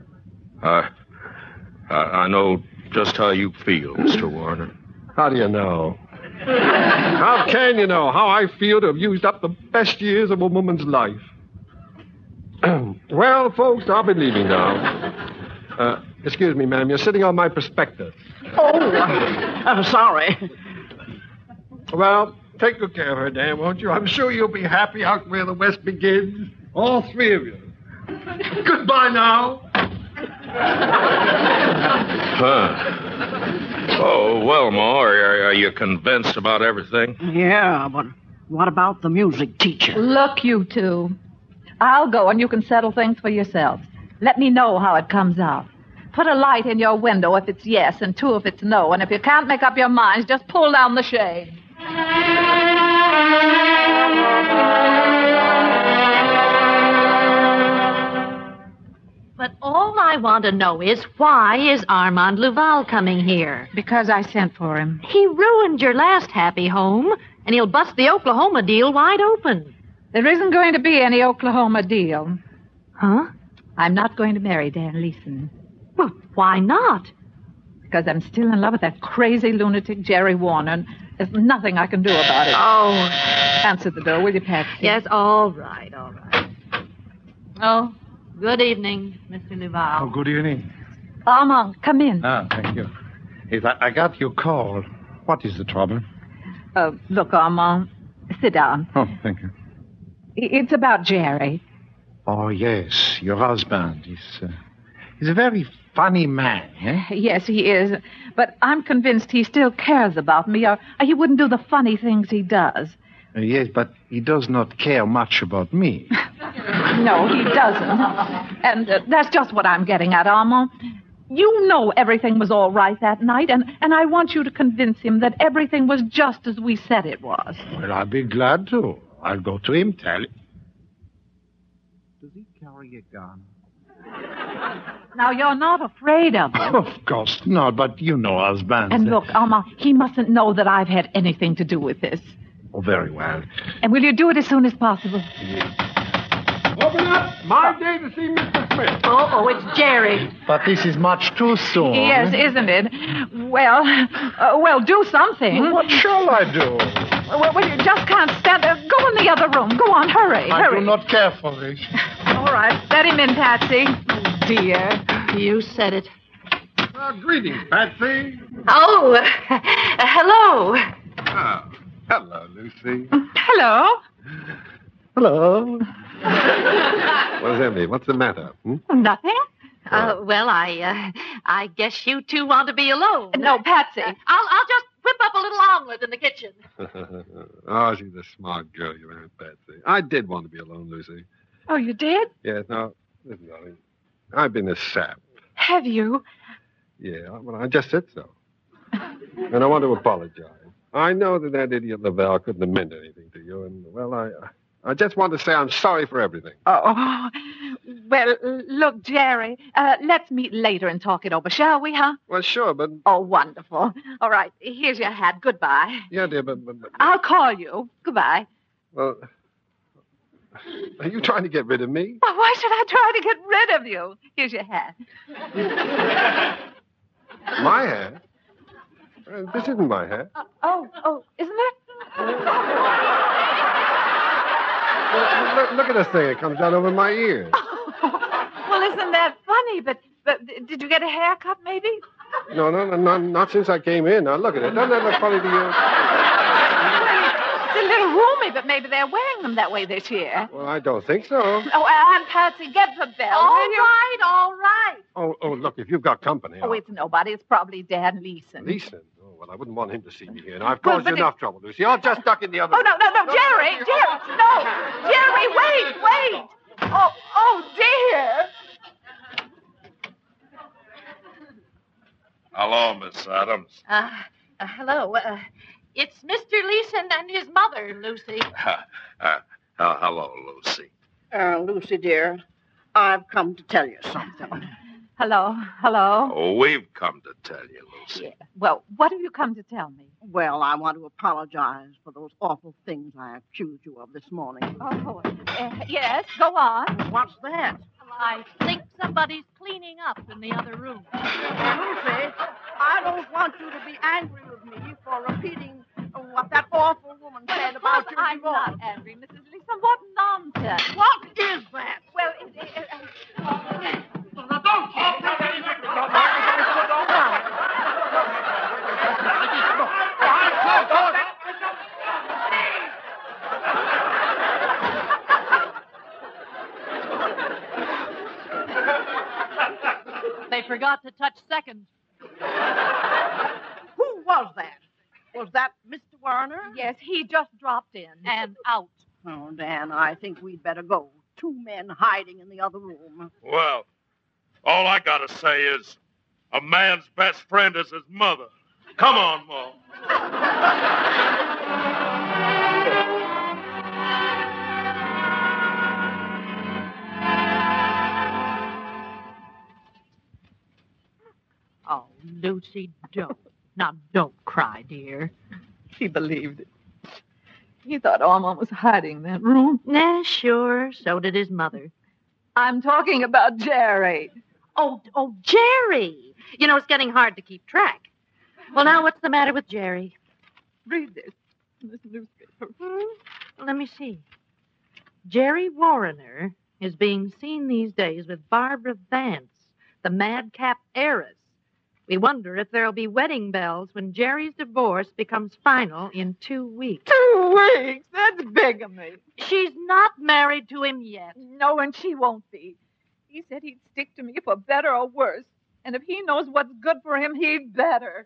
[SPEAKER 12] I know just how you feel, Mr. Warner.
[SPEAKER 6] How do you know? How can you know how I feel to have used up the best years of a woman's life? Well, folks, I'll be leaving now. Excuse me, ma'am. You're sitting on my prospectus.
[SPEAKER 9] Oh, sorry.
[SPEAKER 6] Well, take good care of her, Dan, won't you? I'm sure you'll be happy out where the West begins. All three of you. Goodbye now.
[SPEAKER 12] Oh, well, Ma, are you convinced about everything?
[SPEAKER 15] Yeah, but what about the music teacher?
[SPEAKER 8] Look, you two. I'll go and you can settle things for yourselves. Let me know how it comes out. Put a light in your window if it's yes and 2 if it's no. And if you can't make up your minds, just pull down the shade.
[SPEAKER 9] But all I want to know is, why is Armand Luval coming here?
[SPEAKER 8] Because I sent for him.
[SPEAKER 9] He ruined your last happy home, and he'll bust the Oklahoma deal wide open.
[SPEAKER 8] There isn't going to be any Oklahoma deal.
[SPEAKER 9] Huh?
[SPEAKER 8] I'm not going to marry Dan Leeson.
[SPEAKER 9] Well, why not?
[SPEAKER 8] Because I'm still in love with that crazy lunatic Jerry Warner, and there's nothing I can do about it.
[SPEAKER 9] Oh.
[SPEAKER 8] Answer the door, will you, Patsy?
[SPEAKER 9] Yes, all right, all right. Oh, good evening, Mr. Luval.
[SPEAKER 5] Oh, good evening.
[SPEAKER 8] Armand, come in.
[SPEAKER 5] Ah, thank you. Yes, I got your call. What is the trouble?
[SPEAKER 8] Look, Armand, sit down.
[SPEAKER 5] Oh, thank you.
[SPEAKER 8] It's about Jerry.
[SPEAKER 5] Oh, yes, your husband. He's a very funny man, eh?
[SPEAKER 8] Yes, he is. But I'm convinced he still cares about me, or he wouldn't do the funny things he does.
[SPEAKER 5] Yes, but he does not care much about me.
[SPEAKER 8] No, he doesn't. And that's just what I'm getting at, Armand. You know everything was all right that night, and I want you to convince him that everything was just as we said it was.
[SPEAKER 5] Well, I'll be glad to. I'll go to him, tell him. Does he carry a gun?
[SPEAKER 8] Now, you're not afraid of him.
[SPEAKER 5] Of course not, but you know husbands.
[SPEAKER 8] And look, Armand, he mustn't know that I've had anything to do with this.
[SPEAKER 5] Oh, very well.
[SPEAKER 8] And will you do it as soon as possible?
[SPEAKER 6] Open up. My day to see Mr. Smith.
[SPEAKER 9] Oh, it's Jerry.
[SPEAKER 5] But this is much too soon.
[SPEAKER 8] Yes, isn't it? Well, do something.
[SPEAKER 5] What shall I do?
[SPEAKER 8] Well, you just can't stand there. Go in the other room. Go on, hurry.
[SPEAKER 5] I
[SPEAKER 8] hurry.
[SPEAKER 5] do not care for this.
[SPEAKER 8] All right, let him in, Patsy. Oh, dear.
[SPEAKER 9] You said it.
[SPEAKER 6] Greetings, Patsy.
[SPEAKER 9] Oh, hello.
[SPEAKER 6] Oh, hello, Lucy.
[SPEAKER 8] Hello.
[SPEAKER 5] Hello.
[SPEAKER 6] What does that mean? What's the matter?
[SPEAKER 8] Nothing.
[SPEAKER 9] Well, I guess you two want to be alone.
[SPEAKER 8] No, Patsy.
[SPEAKER 9] I'll just whip up a little omelet in the kitchen.
[SPEAKER 6] Oh, she's a smart girl, your Aunt Patsy. I did want to be alone, Lucy.
[SPEAKER 8] Oh, you did?
[SPEAKER 6] Yes, now, listen, darling. I've been a sap.
[SPEAKER 8] Have you?
[SPEAKER 6] Yeah, well, I just said so. And I want to apologize. I know that idiot Lavelle couldn't have meant anything to you, and, well, I just want to say I'm sorry for everything.
[SPEAKER 8] Oh, well, look, Jerry, let's meet later and talk it over, shall we, huh?
[SPEAKER 6] Well, sure, but...
[SPEAKER 8] Oh, wonderful. All right, here's your hat. Goodbye.
[SPEAKER 6] Yeah, dear, but...
[SPEAKER 8] I'll call you. Goodbye.
[SPEAKER 6] Well, are you trying to get rid of me?
[SPEAKER 8] Well, why should I try to get rid of you? Here's your hat.
[SPEAKER 6] My hat? This isn't my hat.
[SPEAKER 8] Oh, isn't it?
[SPEAKER 6] Well, look at this thing. It comes down over my ears.
[SPEAKER 8] Well, isn't that funny? But did you get a haircut, maybe?
[SPEAKER 6] No, not since I came in. Now, look at it. Doesn't that look funny to you?
[SPEAKER 8] It's a little roomy, but maybe they're wearing them that way this year.
[SPEAKER 6] Well, I don't think so.
[SPEAKER 8] Oh, Aunt Patsy, get the bell, will you?
[SPEAKER 9] All right.
[SPEAKER 6] Oh, look, if you've got company.
[SPEAKER 8] Oh, it's nobody. It's probably Dan Leeson.
[SPEAKER 6] Leeson? Oh, well, I wouldn't want him to see me here. And I've caused you enough trouble, Lucy. I'll just duck in the other room.
[SPEAKER 8] No, Jerry! No! Jerry, wait! Oh, dear!
[SPEAKER 12] Hello, Miss Adams.
[SPEAKER 9] Hello. It's Mr. Leeson and his mother, Lucy.
[SPEAKER 12] Hello, Lucy.
[SPEAKER 15] Lucy, dear, I've come to tell you something.
[SPEAKER 8] Hello.
[SPEAKER 12] Oh, we've come to tell you, Lucy.
[SPEAKER 8] Yeah. Well, what have you come to tell me?
[SPEAKER 15] Well, I want to apologize for those awful things I accused you of this morning.
[SPEAKER 8] Oh, yes, go on.
[SPEAKER 15] What's that?
[SPEAKER 9] I think somebody's cleaning up in the other room.
[SPEAKER 15] Lucy, I don't want you to be angry with me for repeating what that awful woman said about you.
[SPEAKER 8] I'm not angry, Mrs. Leeson. What nonsense.
[SPEAKER 15] What is that?
[SPEAKER 8] Well,
[SPEAKER 6] Don't talk to me.
[SPEAKER 9] I forgot to touch second.
[SPEAKER 15] Who was that? Was that Mr. Warner?
[SPEAKER 8] Yes, he just dropped in.
[SPEAKER 9] And out.
[SPEAKER 15] Oh, Dan, I think we'd better go. 2 men hiding in the other room.
[SPEAKER 12] Well, all I gotta say is a man's best friend is his mother. Come on, Ma.
[SPEAKER 9] Oh, Lucy, don't. Now, don't cry, dear.
[SPEAKER 8] He believed it. He thought Alma was hiding in that room.
[SPEAKER 9] Nah, sure. So did his mother.
[SPEAKER 8] I'm talking about Jerry.
[SPEAKER 9] Oh, Jerry. You know, it's getting hard to keep track. Well, now, what's the matter with Jerry?
[SPEAKER 8] Read this newspaper.
[SPEAKER 9] Let me see. Jerry Warner is being seen these days with Barbara Vance, the madcap heiress. We wonder if there'll be wedding bells when Jerry's divorce becomes final in 2 weeks.
[SPEAKER 8] 2 weeks? That's bigamy.
[SPEAKER 9] She's not married to him yet.
[SPEAKER 8] No, and she won't be. He said he'd stick to me for better or worse. And if he knows what's good for him, he'd better.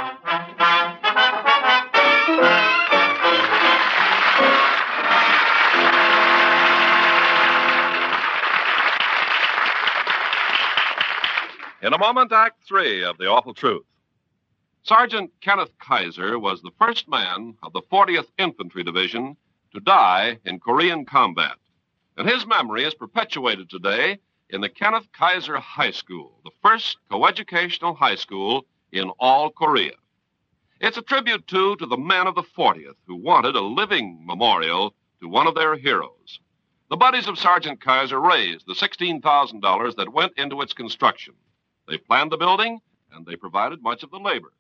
[SPEAKER 3] In a moment, Act 3 of The Awful Truth. Sergeant Kenneth Kaiser was the first man of the 40th Infantry Division to die in Korean combat. And his memory is perpetuated today in the Kenneth Kaiser High School, the first coeducational high school in all Korea. It's a tribute, too, to the men of the 40th who wanted a living memorial to one of their heroes. The buddies of Sergeant Kaiser raised the $16,000 that went into its construction. They planned the building, and they provided much of the labor.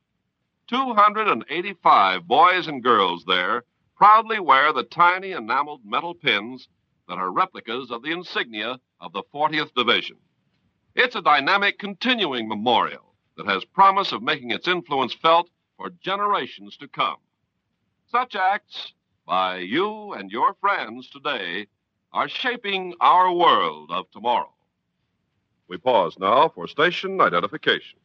[SPEAKER 3] 285 boys and girls there proudly wear the tiny enameled metal pins that are replicas of the insignia of the 40th Division. It's a dynamic, continuing memorial that has promise of making its influence felt for generations to come. Such acts by you and your friends today are shaping our world of tomorrow. We pause now for station identification.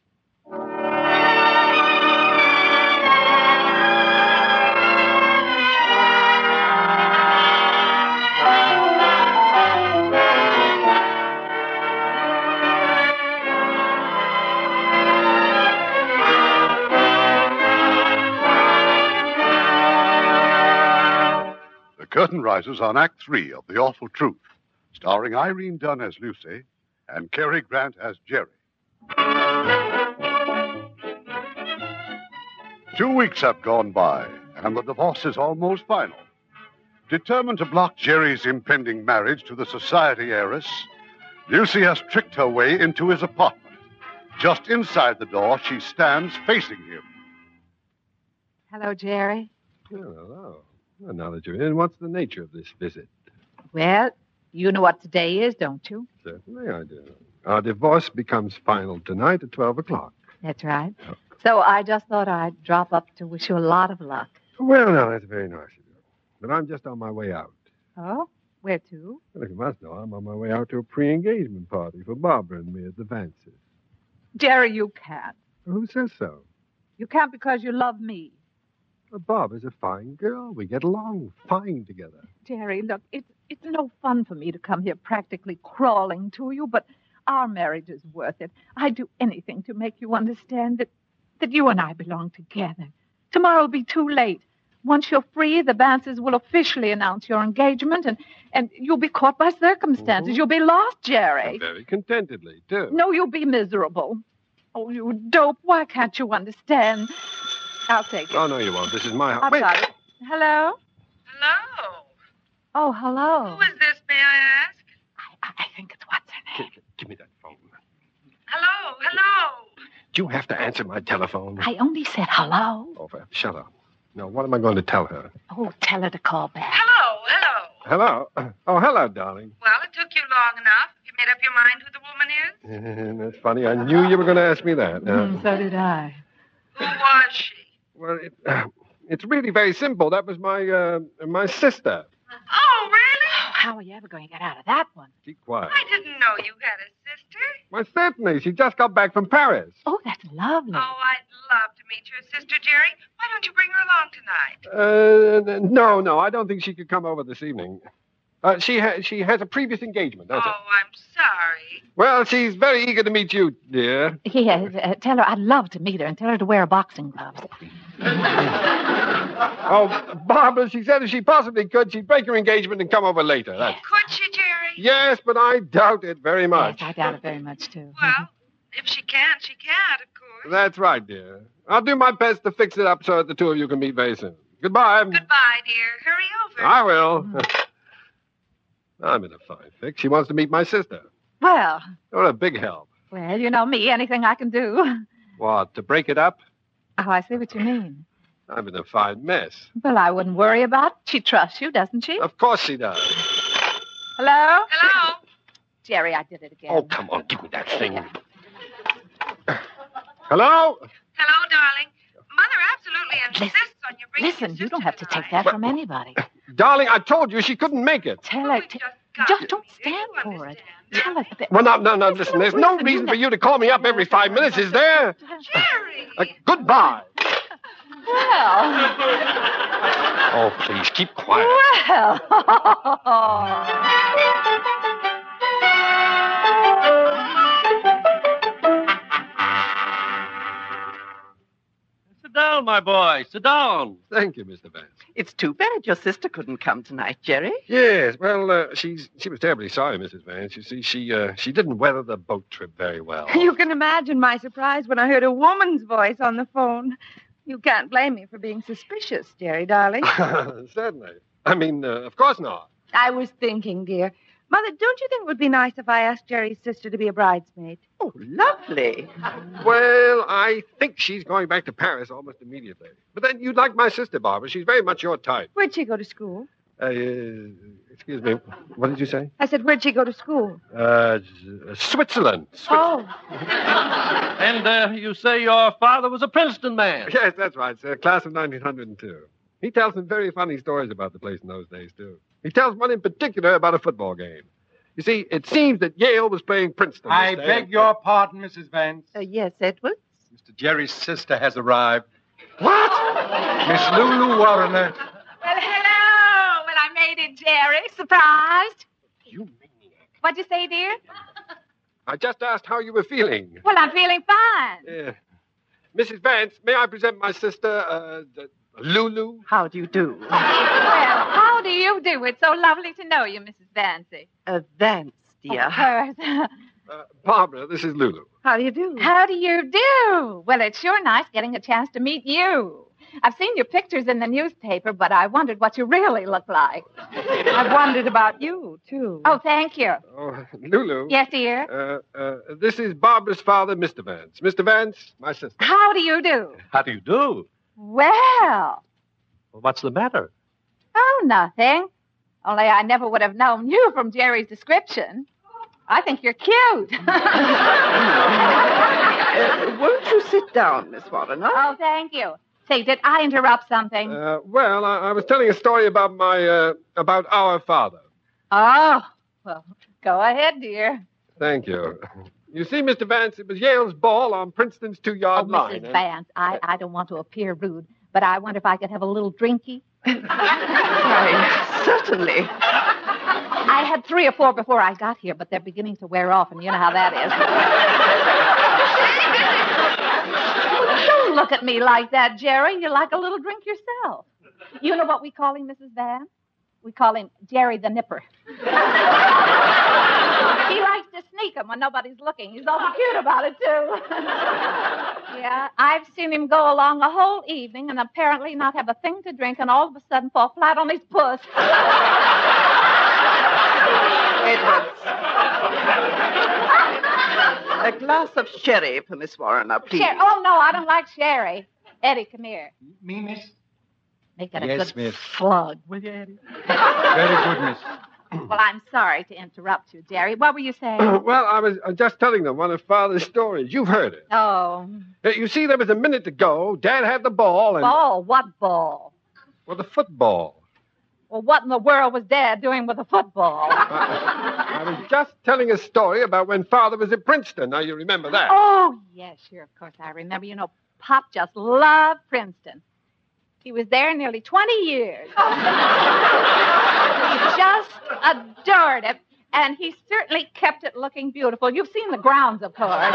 [SPEAKER 4] The curtain rises on Act 3 of The Awful Truth, starring Irene Dunn as Lucy and Cary Grant as Jerry. 2 weeks have gone by, and the divorce is almost final. Determined to block Jerry's impending marriage to the society heiress, Lucy has tricked her way into his apartment. Just inside the door, she stands facing him.
[SPEAKER 8] Hello, Jerry.
[SPEAKER 6] Well, hello. Well, now that you're in, what's the nature of this visit?
[SPEAKER 8] Well, you know what today is, don't you?
[SPEAKER 6] Certainly I do. Our divorce becomes final tonight at 12 o'clock.
[SPEAKER 8] That's right. So I just thought I'd drop up to wish you a lot of luck.
[SPEAKER 6] Well, now, that's very nice of you. But I'm just on my way out.
[SPEAKER 8] Oh? Where to?
[SPEAKER 6] Well, you must know, I'm on my way out to a pre-engagement party for Barbara and me at the Vances.
[SPEAKER 8] Jerry, you can't.
[SPEAKER 6] Who says so?
[SPEAKER 8] You can't because you love me.
[SPEAKER 6] Well, Barbara's a fine girl. We get along fine together.
[SPEAKER 8] Jerry, look, it's no fun for me to come here practically crawling to you, but our marriage is worth it. I'd do anything to make you understand that you and I belong together. Tomorrow will be too late. Once you're free, the Vances will officially announce your engagement, and you'll be caught by circumstances. You'll be lost, Jerry.
[SPEAKER 6] Very contentedly, too.
[SPEAKER 8] No, you'll be miserable. Oh, you dope. Why can't you understand? I'll take it.
[SPEAKER 6] Oh, no, you won't. This is my house.
[SPEAKER 8] I've got it. Hello?
[SPEAKER 16] Hello.
[SPEAKER 8] Oh, hello.
[SPEAKER 16] Who is this, may I ask?
[SPEAKER 8] I think it's what's her name.
[SPEAKER 6] Give me that phone.
[SPEAKER 16] Hello.
[SPEAKER 6] Do you have to answer my telephone?
[SPEAKER 8] I only said hello.
[SPEAKER 6] Oh, shut up. Now, what am I going to tell her?
[SPEAKER 8] Oh, tell her to call back.
[SPEAKER 16] Hello.
[SPEAKER 6] Oh, hello, darling.
[SPEAKER 16] Well, it took you long enough. You made up your mind who the woman is?
[SPEAKER 6] That's funny. I knew you were going to ask me that.
[SPEAKER 8] So did I.
[SPEAKER 16] Who was she?
[SPEAKER 6] Well, it's really very simple. That was my sister.
[SPEAKER 16] Oh, really?
[SPEAKER 9] how are you ever going to get out of that one?
[SPEAKER 6] Keep quiet.
[SPEAKER 16] I didn't know you had a sister.
[SPEAKER 6] Why, certainly. She just got back from Paris.
[SPEAKER 9] Oh, that's lovely.
[SPEAKER 16] Oh, I'd love to meet your sister, Jerry. Why don't you bring her along tonight?
[SPEAKER 6] No, I don't think she could come over this evening. She has a previous engagement, that's it.
[SPEAKER 16] I'm sorry.
[SPEAKER 6] Well, she's very eager to meet you, dear.
[SPEAKER 8] Yes, tell her I'd love to meet her and tell her to wear boxing gloves.
[SPEAKER 6] Oh, Barbara, she said if she possibly could, she'd break her engagement and come over later.
[SPEAKER 16] Could she, Jerry?
[SPEAKER 6] Yes, but I doubt it very much.
[SPEAKER 8] Yes, I doubt it very much, too.
[SPEAKER 16] Well, if she can't, she can't, of course.
[SPEAKER 6] That's right, dear. I'll do my best to fix it up so that the two of you can meet very soon. Goodbye.
[SPEAKER 16] Goodbye, dear. Hurry over.
[SPEAKER 6] I will. I'm in a fine fix. She wants to meet my sister.
[SPEAKER 8] Well,
[SPEAKER 6] What a big help.
[SPEAKER 8] well, you know me, anything I can do.
[SPEAKER 6] What, to break it up?
[SPEAKER 8] Oh, I see what you mean.
[SPEAKER 6] I'm in a fine mess.
[SPEAKER 8] Well, I wouldn't worry about it. She trusts you, doesn't she?
[SPEAKER 6] Of course she does.
[SPEAKER 8] Hello?
[SPEAKER 16] Hello?
[SPEAKER 8] Jerry, I did it again.
[SPEAKER 6] Oh, come on, give me that thing. Hello?
[SPEAKER 16] Hello, darling. Mother absolutely insists on you bringing
[SPEAKER 8] Listen, you don't have to take that from anybody.
[SPEAKER 6] Darling, I told you she couldn't make it.
[SPEAKER 8] Tell her. Just don't stand for it. Tell her.
[SPEAKER 6] Well, no, listen. There's no reason for you to call me up every 5 minutes, is there?
[SPEAKER 16] Jerry!
[SPEAKER 6] Goodbye.
[SPEAKER 8] Well.
[SPEAKER 6] Oh, please, keep quiet.
[SPEAKER 8] Well.
[SPEAKER 17] Sit down, my boy. Sit down.
[SPEAKER 6] Thank you, Mr. Vance.
[SPEAKER 18] It's too bad your sister couldn't come tonight, Jerry.
[SPEAKER 6] Yes, well, she was terribly sorry, Mrs. Vance. You see, she didn't weather the boat trip very well.
[SPEAKER 19] You can imagine my surprise when I heard a woman's voice on the phone. You can't blame me for being suspicious, Jerry, darling.
[SPEAKER 6] Certainly. I mean, of course not.
[SPEAKER 19] I was thinking, dear. Mother, don't you think it would be nice if I asked Jerry's sister to be a bridesmaid?
[SPEAKER 18] Oh, lovely.
[SPEAKER 6] Well, I think she's going back to Paris almost immediately. But then you'd like my sister, Barbara. She's very much your type.
[SPEAKER 19] Where'd she go to school?
[SPEAKER 6] Excuse me. What did you say?
[SPEAKER 19] I said, where'd she go to school?
[SPEAKER 6] Switzerland.
[SPEAKER 19] Oh.
[SPEAKER 17] And you say your father was a Princeton man.
[SPEAKER 6] Yes, that's right, sir. Class of 1902. He tells some very funny stories about the place in those days, too. He tells one in particular about a football game. You see, it seems that Yale was playing Princeton.
[SPEAKER 5] I beg your pardon, Mrs. Vance.
[SPEAKER 19] Yes, Edwards?
[SPEAKER 5] Mr. Jerry's sister has arrived.
[SPEAKER 6] What?
[SPEAKER 5] Miss Lulu Warner.
[SPEAKER 8] Well, hello. Well, I made it, Jerry. Surprised?
[SPEAKER 6] You maniac.
[SPEAKER 8] What'd you say, dear?
[SPEAKER 6] I just asked how you were feeling.
[SPEAKER 8] Well, I'm feeling fine.
[SPEAKER 6] Yeah. Mrs. Vance, may I present my sister, Lulu?
[SPEAKER 18] How do you do?
[SPEAKER 8] Well, how do you do? It's so lovely to know you, Mrs. Vancy.
[SPEAKER 18] Vance, dear.
[SPEAKER 8] Of course.
[SPEAKER 6] Barbara, this is Lulu.
[SPEAKER 19] How do you do?
[SPEAKER 8] How do you do? Well, it's sure nice getting a chance to meet you. I've seen your pictures in the newspaper, but I wondered what you really look like.
[SPEAKER 19] I've wondered about you, too.
[SPEAKER 8] Oh, thank you.
[SPEAKER 6] Oh, Lulu.
[SPEAKER 8] Yes, dear?
[SPEAKER 6] This is Barbara's father, Mr. Vance. Mr. Vance, my sister.
[SPEAKER 8] How do you do?
[SPEAKER 17] How do you do?
[SPEAKER 8] Well,
[SPEAKER 17] What's the matter?
[SPEAKER 8] oh, nothing. Only I never would have known you from Jerry's description. I think you're cute.
[SPEAKER 18] Won't you sit down, Miss Warner?
[SPEAKER 8] Oh, thank you. Say, did I interrupt something?
[SPEAKER 6] Well, I was telling a story about about our father.
[SPEAKER 8] Oh, well, go ahead, dear.
[SPEAKER 6] Thank you. You see, Mr. Vance, it was Yale's ball on Princeton's 2-yard line.
[SPEAKER 8] Mrs. Vance, I don't want to appear rude, but I wonder if I could have a little drinky.
[SPEAKER 18] Why, certainly.
[SPEAKER 8] I had 3 or 4 before I got here, but they're beginning to wear off, and you know how that is. Don't look at me like that, Jerry. You like a little drink yourself. You know what we call him, Mrs. Vance? We call him Jerry the Nipper. He likes to sneak them when nobody's looking. He's awful cute about it, too. Yeah, I've seen him go along a whole evening and apparently not have a thing to drink and all of a sudden fall flat on his puss.
[SPEAKER 18] Edwards. A glass of sherry for Miss Warner, please.
[SPEAKER 8] Sherry. Oh, no, I don't like sherry. Eddie, come here.
[SPEAKER 5] Me, miss?
[SPEAKER 8] Make it a
[SPEAKER 5] Yes,
[SPEAKER 8] good
[SPEAKER 5] miss.
[SPEAKER 8] slug, will you, Eddie?
[SPEAKER 5] Very good, miss.
[SPEAKER 8] Well, I'm sorry to interrupt you, Jerry. What were you saying?
[SPEAKER 6] Well, I was just telling them one of Father's stories. You've heard it.
[SPEAKER 8] Oh.
[SPEAKER 6] You see, there was a minute to go. Dad had the ball and...
[SPEAKER 8] Ball? What ball?
[SPEAKER 6] Well, the football.
[SPEAKER 8] Well, what in the world was Dad doing with a football?
[SPEAKER 6] I was just telling a story about when Father was at Princeton. Now, you remember that.
[SPEAKER 8] Oh, yes, sure, of course I remember. You know, Pop just loved Princeton. He was there nearly 20 years. He just adored it. And he certainly kept it looking beautiful. You've seen the grounds, of course.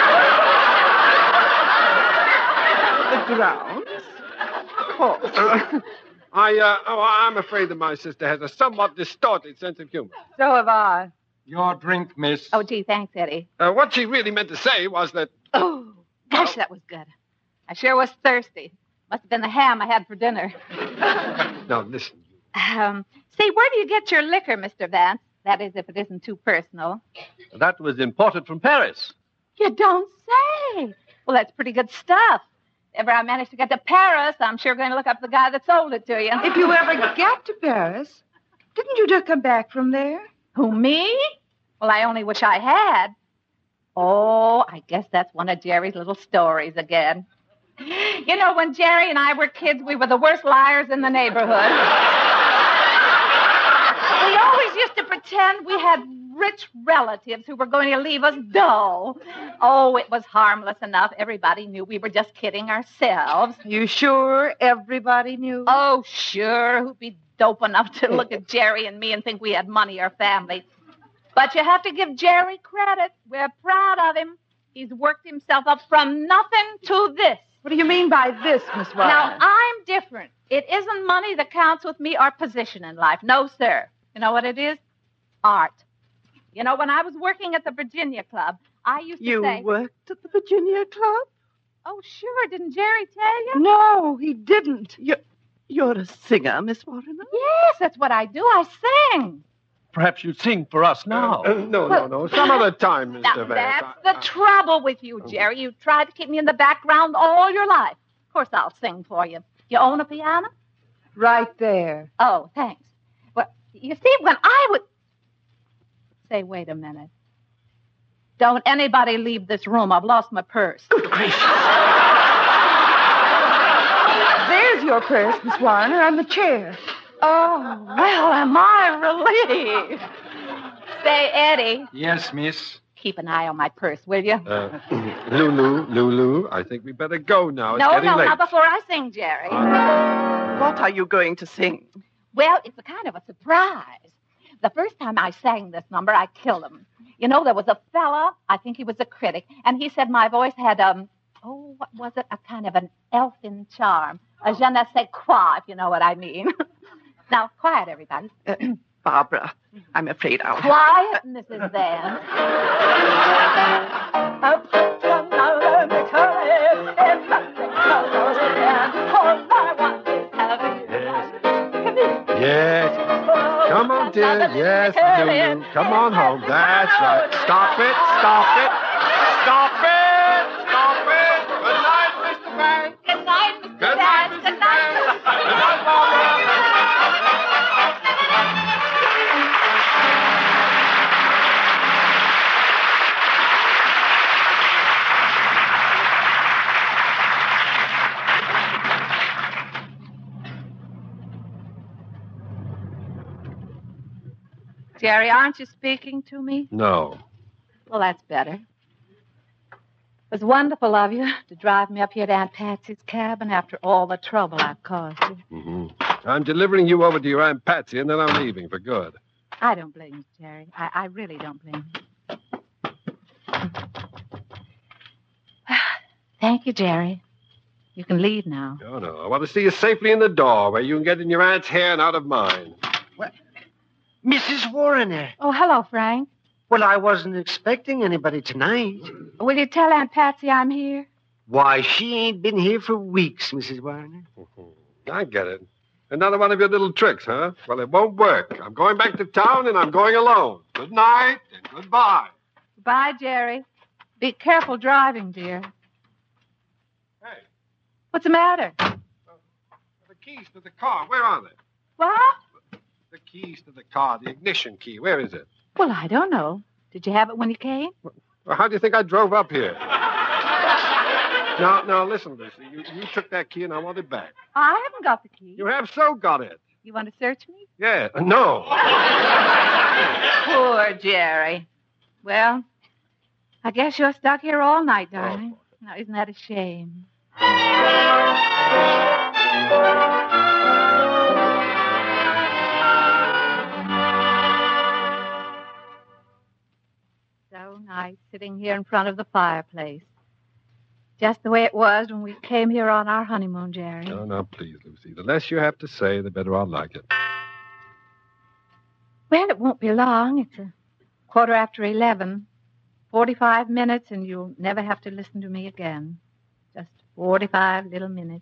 [SPEAKER 18] The grounds? Of course.
[SPEAKER 6] I'm afraid that my sister has a somewhat distorted sense of humor.
[SPEAKER 18] So have I.
[SPEAKER 6] Your drink, miss.
[SPEAKER 8] Oh, gee, thanks, Eddie.
[SPEAKER 6] What she really meant to say was that...
[SPEAKER 8] Oh, gosh, that was good. I sure was thirsty. Must have been the ham I had for dinner.
[SPEAKER 6] Now, listen.
[SPEAKER 8] Say, where do you get your liquor, Mr. Vance? That is, if it isn't too personal.
[SPEAKER 17] That was imported from Paris.
[SPEAKER 8] You don't say. Well, that's pretty good stuff. If ever I manage to get to Paris, I'm sure going to look up the guy that sold it to you.
[SPEAKER 19] If you ever get to Paris, didn't you just come back from there?
[SPEAKER 8] Who, me? Well, I only wish I had. Oh, I guess that's one of Jerry's little stories again. You know, when Jerry and I were kids, we were the worst liars in the neighborhood. We always used to pretend we had rich relatives who were going to leave us dull. Oh, it was harmless enough. Everybody knew we were just kidding ourselves.
[SPEAKER 19] You sure everybody knew?
[SPEAKER 8] Oh, sure. Who'd be dope enough to look at Jerry and me and think we had money or family? But you have to give Jerry credit. We're proud of him. He's worked himself up from nothing to this.
[SPEAKER 19] What do you mean by this, Miss Warren?
[SPEAKER 8] Now, I'm different. It isn't money that counts with me or position in life. No, sir. You know what it is? Art. You know, when I was working at the Virginia Club, I used to say...
[SPEAKER 19] You worked at the Virginia Club?
[SPEAKER 8] Oh, sure. Didn't Jerry tell you?
[SPEAKER 19] No, he didn't. You're a singer, Miss Warren?
[SPEAKER 8] Yes, that's what I do. I sing.
[SPEAKER 17] Perhaps you'd sing for us now.
[SPEAKER 6] No. Some other time, Mr. Vance.
[SPEAKER 8] That's the trouble with you, Jerry. You've tried to keep me in the background all your life. Of course, I'll sing for you. You own a piano?
[SPEAKER 19] Right there.
[SPEAKER 8] Oh, thanks. Well, you see, when I would... Say, wait a minute. Don't anybody leave this room. I've lost my purse.
[SPEAKER 19] Good gracious. There's your purse, Miss Warner, on the chair.
[SPEAKER 8] Oh, well, am I relieved. Say, Eddie.
[SPEAKER 6] Yes, miss.
[SPEAKER 8] Keep an eye on my purse, will you?
[SPEAKER 6] Lulu, I think we better go now. It's
[SPEAKER 8] No,
[SPEAKER 6] getting late.
[SPEAKER 8] not before I sing, Jerry.
[SPEAKER 18] What are you going to sing?
[SPEAKER 8] Well, it's a kind of a surprise. The first time I sang this number, I killed him. You know, there was a fella, I think he was a critic, and he said my voice had, what was it? A kind of an elfin charm. A je ne sais quoi, if you know what I mean. Now, quiet, everybody.
[SPEAKER 18] Barbara, I'm afraid I'll...
[SPEAKER 8] Quiet, Mrs. Vance.
[SPEAKER 6] Yes. Come on, dear. Yes, Lulu. Come on home. That's right. Stop it. Stop it. Stop it. Stop it. Good night, Mr. Vance.
[SPEAKER 8] Good night, Mr.
[SPEAKER 6] Good night,
[SPEAKER 8] Vance.
[SPEAKER 6] Mrs.
[SPEAKER 8] Good night.
[SPEAKER 6] Good night, Barbara.
[SPEAKER 8] Jerry, aren't you speaking to me?
[SPEAKER 6] No.
[SPEAKER 8] Well, that's better. It was wonderful of you to drive me up here to Aunt Patsy's cabin after all the trouble I've caused you.
[SPEAKER 6] Mm-hmm. I'm delivering you over to your Aunt Patsy, and then I'm leaving for good.
[SPEAKER 8] I don't blame you, Jerry. I really don't blame you. Thank you, Jerry. You can leave now.
[SPEAKER 6] No. I want to see you safely in the door where you can get in your aunt's hair and out of mine.
[SPEAKER 20] Mrs. Warner.
[SPEAKER 8] Oh, hello, Frank.
[SPEAKER 20] Well, I wasn't expecting anybody tonight.
[SPEAKER 8] Will you tell Aunt Patsy I'm here?
[SPEAKER 20] Why, she ain't been here for weeks, Mrs. Warner.
[SPEAKER 6] I get it. Another one of your little tricks, huh? Well, it won't work. I'm going back to town, and I'm going alone. Good night and goodbye.
[SPEAKER 8] Bye, Jerry. Be careful driving, dear.
[SPEAKER 6] Hey.
[SPEAKER 8] What's the matter?
[SPEAKER 6] The keys to the car, where are they?
[SPEAKER 8] What?
[SPEAKER 6] The keys to the car, the ignition key, where is it?
[SPEAKER 8] Well, I don't know. Did you have it when you came?
[SPEAKER 6] Well, how do you think I drove up here? Now, listen, Lucy. You took that key, and I want it back.
[SPEAKER 8] I haven't got the key.
[SPEAKER 6] You have so got it.
[SPEAKER 8] You want to search me?
[SPEAKER 6] Yeah, no.
[SPEAKER 8] Poor Jerry. Well, I guess you're stuck here all night, darling. Now, isn't that a shame? So nice, sitting here in front of the fireplace. Just the way it was when we came here on our honeymoon, Jerry.
[SPEAKER 6] No, please, Lucy. The less you have to say, the better I'll like it.
[SPEAKER 8] Well, it won't be long. It's 11:15. 45 minutes, and you'll never have to listen to me again. Just 45 little minutes.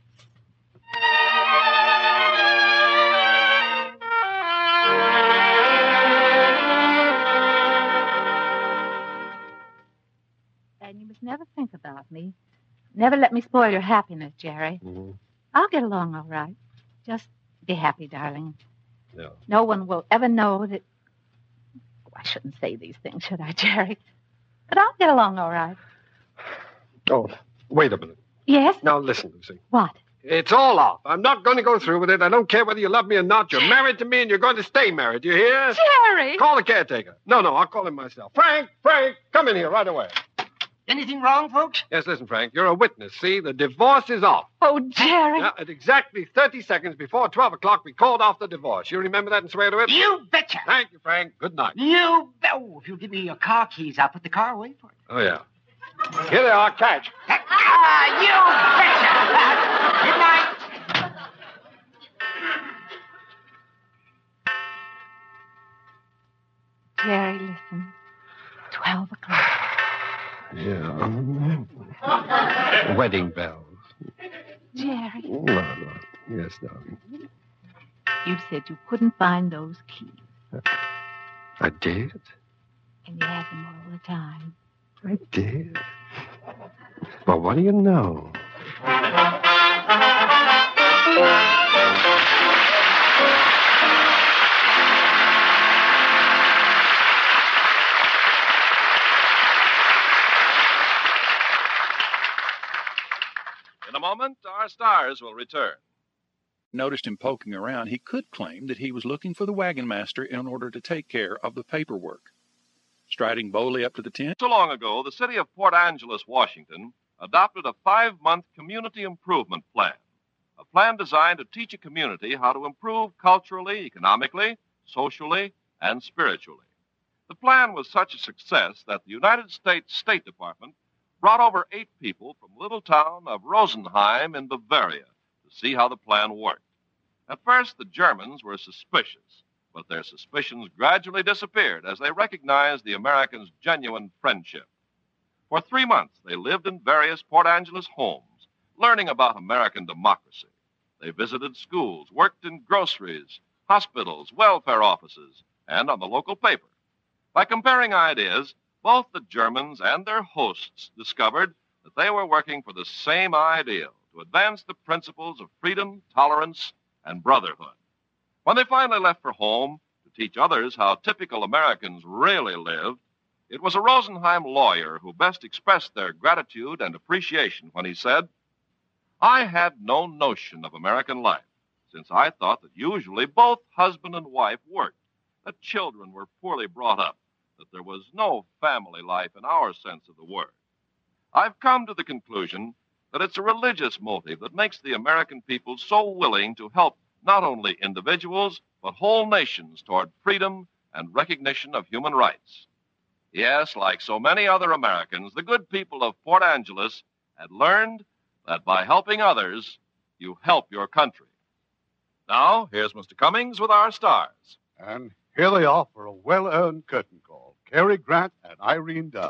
[SPEAKER 8] And you must never think about me. Never let me spoil your happiness, Jerry.
[SPEAKER 6] Mm-hmm.
[SPEAKER 8] I'll get along all right. Just be happy, darling.
[SPEAKER 6] Yeah.
[SPEAKER 8] No one will ever know that... Oh, I shouldn't say these things, should I, Jerry? But I'll get along all right.
[SPEAKER 6] Oh, wait a minute.
[SPEAKER 8] Yes?
[SPEAKER 6] Now, listen, Lucy.
[SPEAKER 8] What?
[SPEAKER 6] It's all off. I'm not going to go through with it. I don't care whether you love me or not. You're married to me, and you're going to stay married. Do you hear?
[SPEAKER 8] Jerry!
[SPEAKER 6] Call the caretaker. No, I'll call him myself. Frank, come in here right away.
[SPEAKER 20] Anything wrong, folks?
[SPEAKER 6] Yes, listen, Frank. You're a witness. See, the divorce is off.
[SPEAKER 8] Oh, Jerry.
[SPEAKER 6] Now, at exactly 30 seconds before 12 o'clock, we called off the divorce. You remember that and swear to it?
[SPEAKER 20] You betcha.
[SPEAKER 6] Thank you, Frank. Good night.
[SPEAKER 20] Oh, if you'll give me your car keys, I'll put the car away for you.
[SPEAKER 6] Oh, yeah. Here they are. Catch.
[SPEAKER 20] You betcha. Good night.
[SPEAKER 8] Jerry, listen. 12 o'clock.
[SPEAKER 6] Yeah. Wedding bells.
[SPEAKER 8] Jerry.
[SPEAKER 6] No. Yes, darling.
[SPEAKER 8] You said you couldn't find those keys.
[SPEAKER 6] I did?
[SPEAKER 8] And you had them all the time.
[SPEAKER 6] I did. Well, what do you know?
[SPEAKER 3] In a moment, our stars will return.
[SPEAKER 2] Noticed him poking around, he could claim that he was looking for the wagon master in order to take care of the paperwork. Striding boldly up to the tent.
[SPEAKER 3] So long ago, the city of Port Angeles, Washington, adopted a 5-month community improvement plan. A plan designed to teach a community how to improve culturally, economically, socially, and spiritually. The plan was such a success that the United States State Department brought over 8 people from the little town of Rosenheim in Bavaria to see how the plan worked. At first, the Germans were suspicious, but their suspicions gradually disappeared as they recognized the Americans' genuine friendship. For 3 months, they lived in various Port Angeles homes, learning about American democracy. They visited schools, worked in groceries, hospitals, welfare offices, and on the local paper. By comparing ideas, both the Germans and their hosts discovered that they were working for the same ideal, to advance the principles of freedom, tolerance, and brotherhood. When they finally left for home to teach others how typical Americans really lived, it was a Rosenheim lawyer who best expressed their gratitude and appreciation when he said, "I had no notion of American life, since I thought that usually both husband and wife worked, that children were poorly brought up, that there was no family life in our sense of the word. I've come to the conclusion that it's a religious motive that makes the American people so willing to help not only individuals, but whole nations toward freedom and recognition of human rights." Yes, like so many other Americans, the good people of Port Angeles had learned that by helping others, you help your country. Now, here's Mr. Cummings with our stars.
[SPEAKER 4] And here they are for a well-earned curtain call. Cary Grant and Irene Dunn.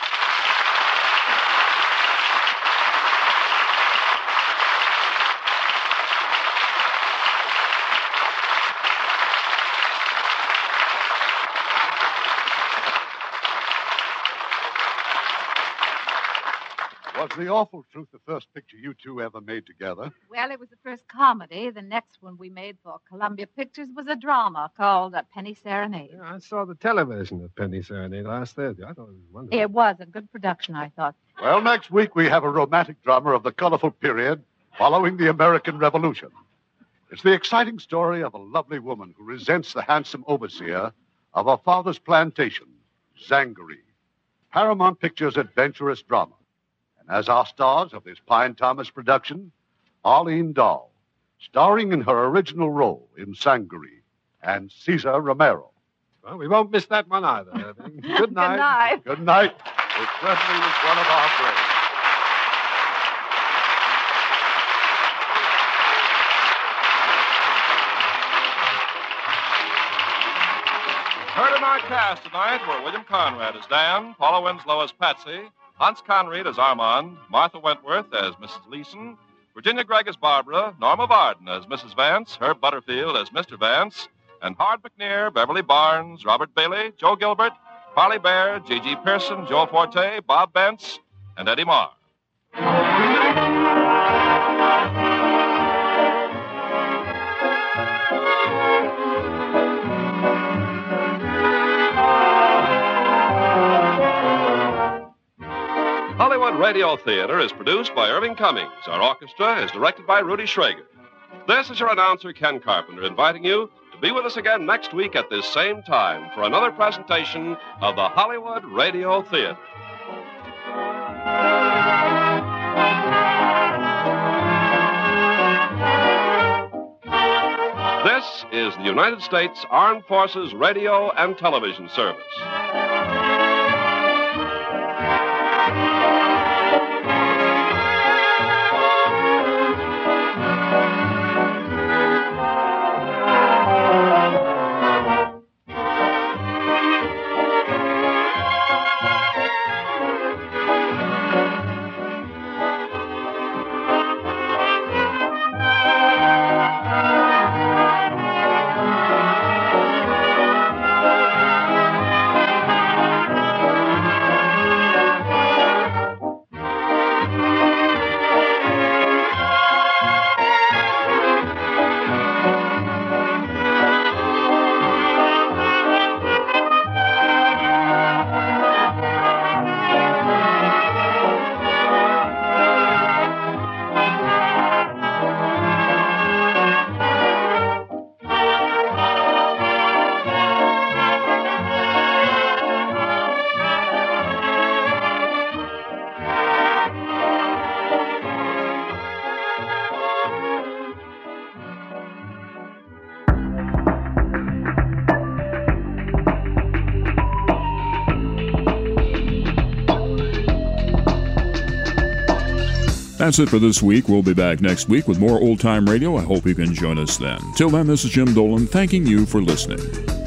[SPEAKER 4] Was The Awful Truth the first picture you two ever made together?
[SPEAKER 8] Well, it was the first comedy. The next one we made for Columbia Pictures was a drama called Penny Serenade.
[SPEAKER 6] Yeah, I saw the television of Penny Serenade last Thursday. I thought it was wonderful.
[SPEAKER 8] It was a good production, I thought.
[SPEAKER 4] Well, next week we have a romantic drama of the colorful period following the American Revolution. It's the exciting story of a lovely woman who resents the handsome overseer of her father's plantation, Zangaree. Paramount Pictures' adventurous drama. And as our stars of this Pine Thomas production, Arlene Dahl, starring in her original role in Zangaree, and Cesar Romero.
[SPEAKER 6] Well, we won't miss that one either. Good night.
[SPEAKER 8] Good night.
[SPEAKER 4] Good night. It certainly was one of our greats.
[SPEAKER 3] Heard in our cast tonight were William Conrad as Dan, Paula Winslow as Patsy, Hans Conried as Armand, Martha Wentworth as Mrs. Leeson, Virginia Gregg as Barbara, Norma Varden as Mrs. Vance, Herb Butterfield as Mr. Vance, and Howard McNear, Beverly Barnes, Robert Bailey, Joe Gilbert, Parley Bear, G.G. Pearson, Joe Forte, Bob Bentz, and Eddie Marr. Hollywood Radio Theater is produced by Irving Cummings. Our orchestra is directed by Rudy Schrager. This is your announcer, Ken Carpenter, inviting you to be with us again next week at this same time for another presentation of the Hollywood Radio Theater. This is the United States Armed Forces Radio and Television Service.
[SPEAKER 2] That's it for this week. We'll be back next week with more old-time radio. I hope you can join us then. Till then, this is Jim Dolan thanking you for listening.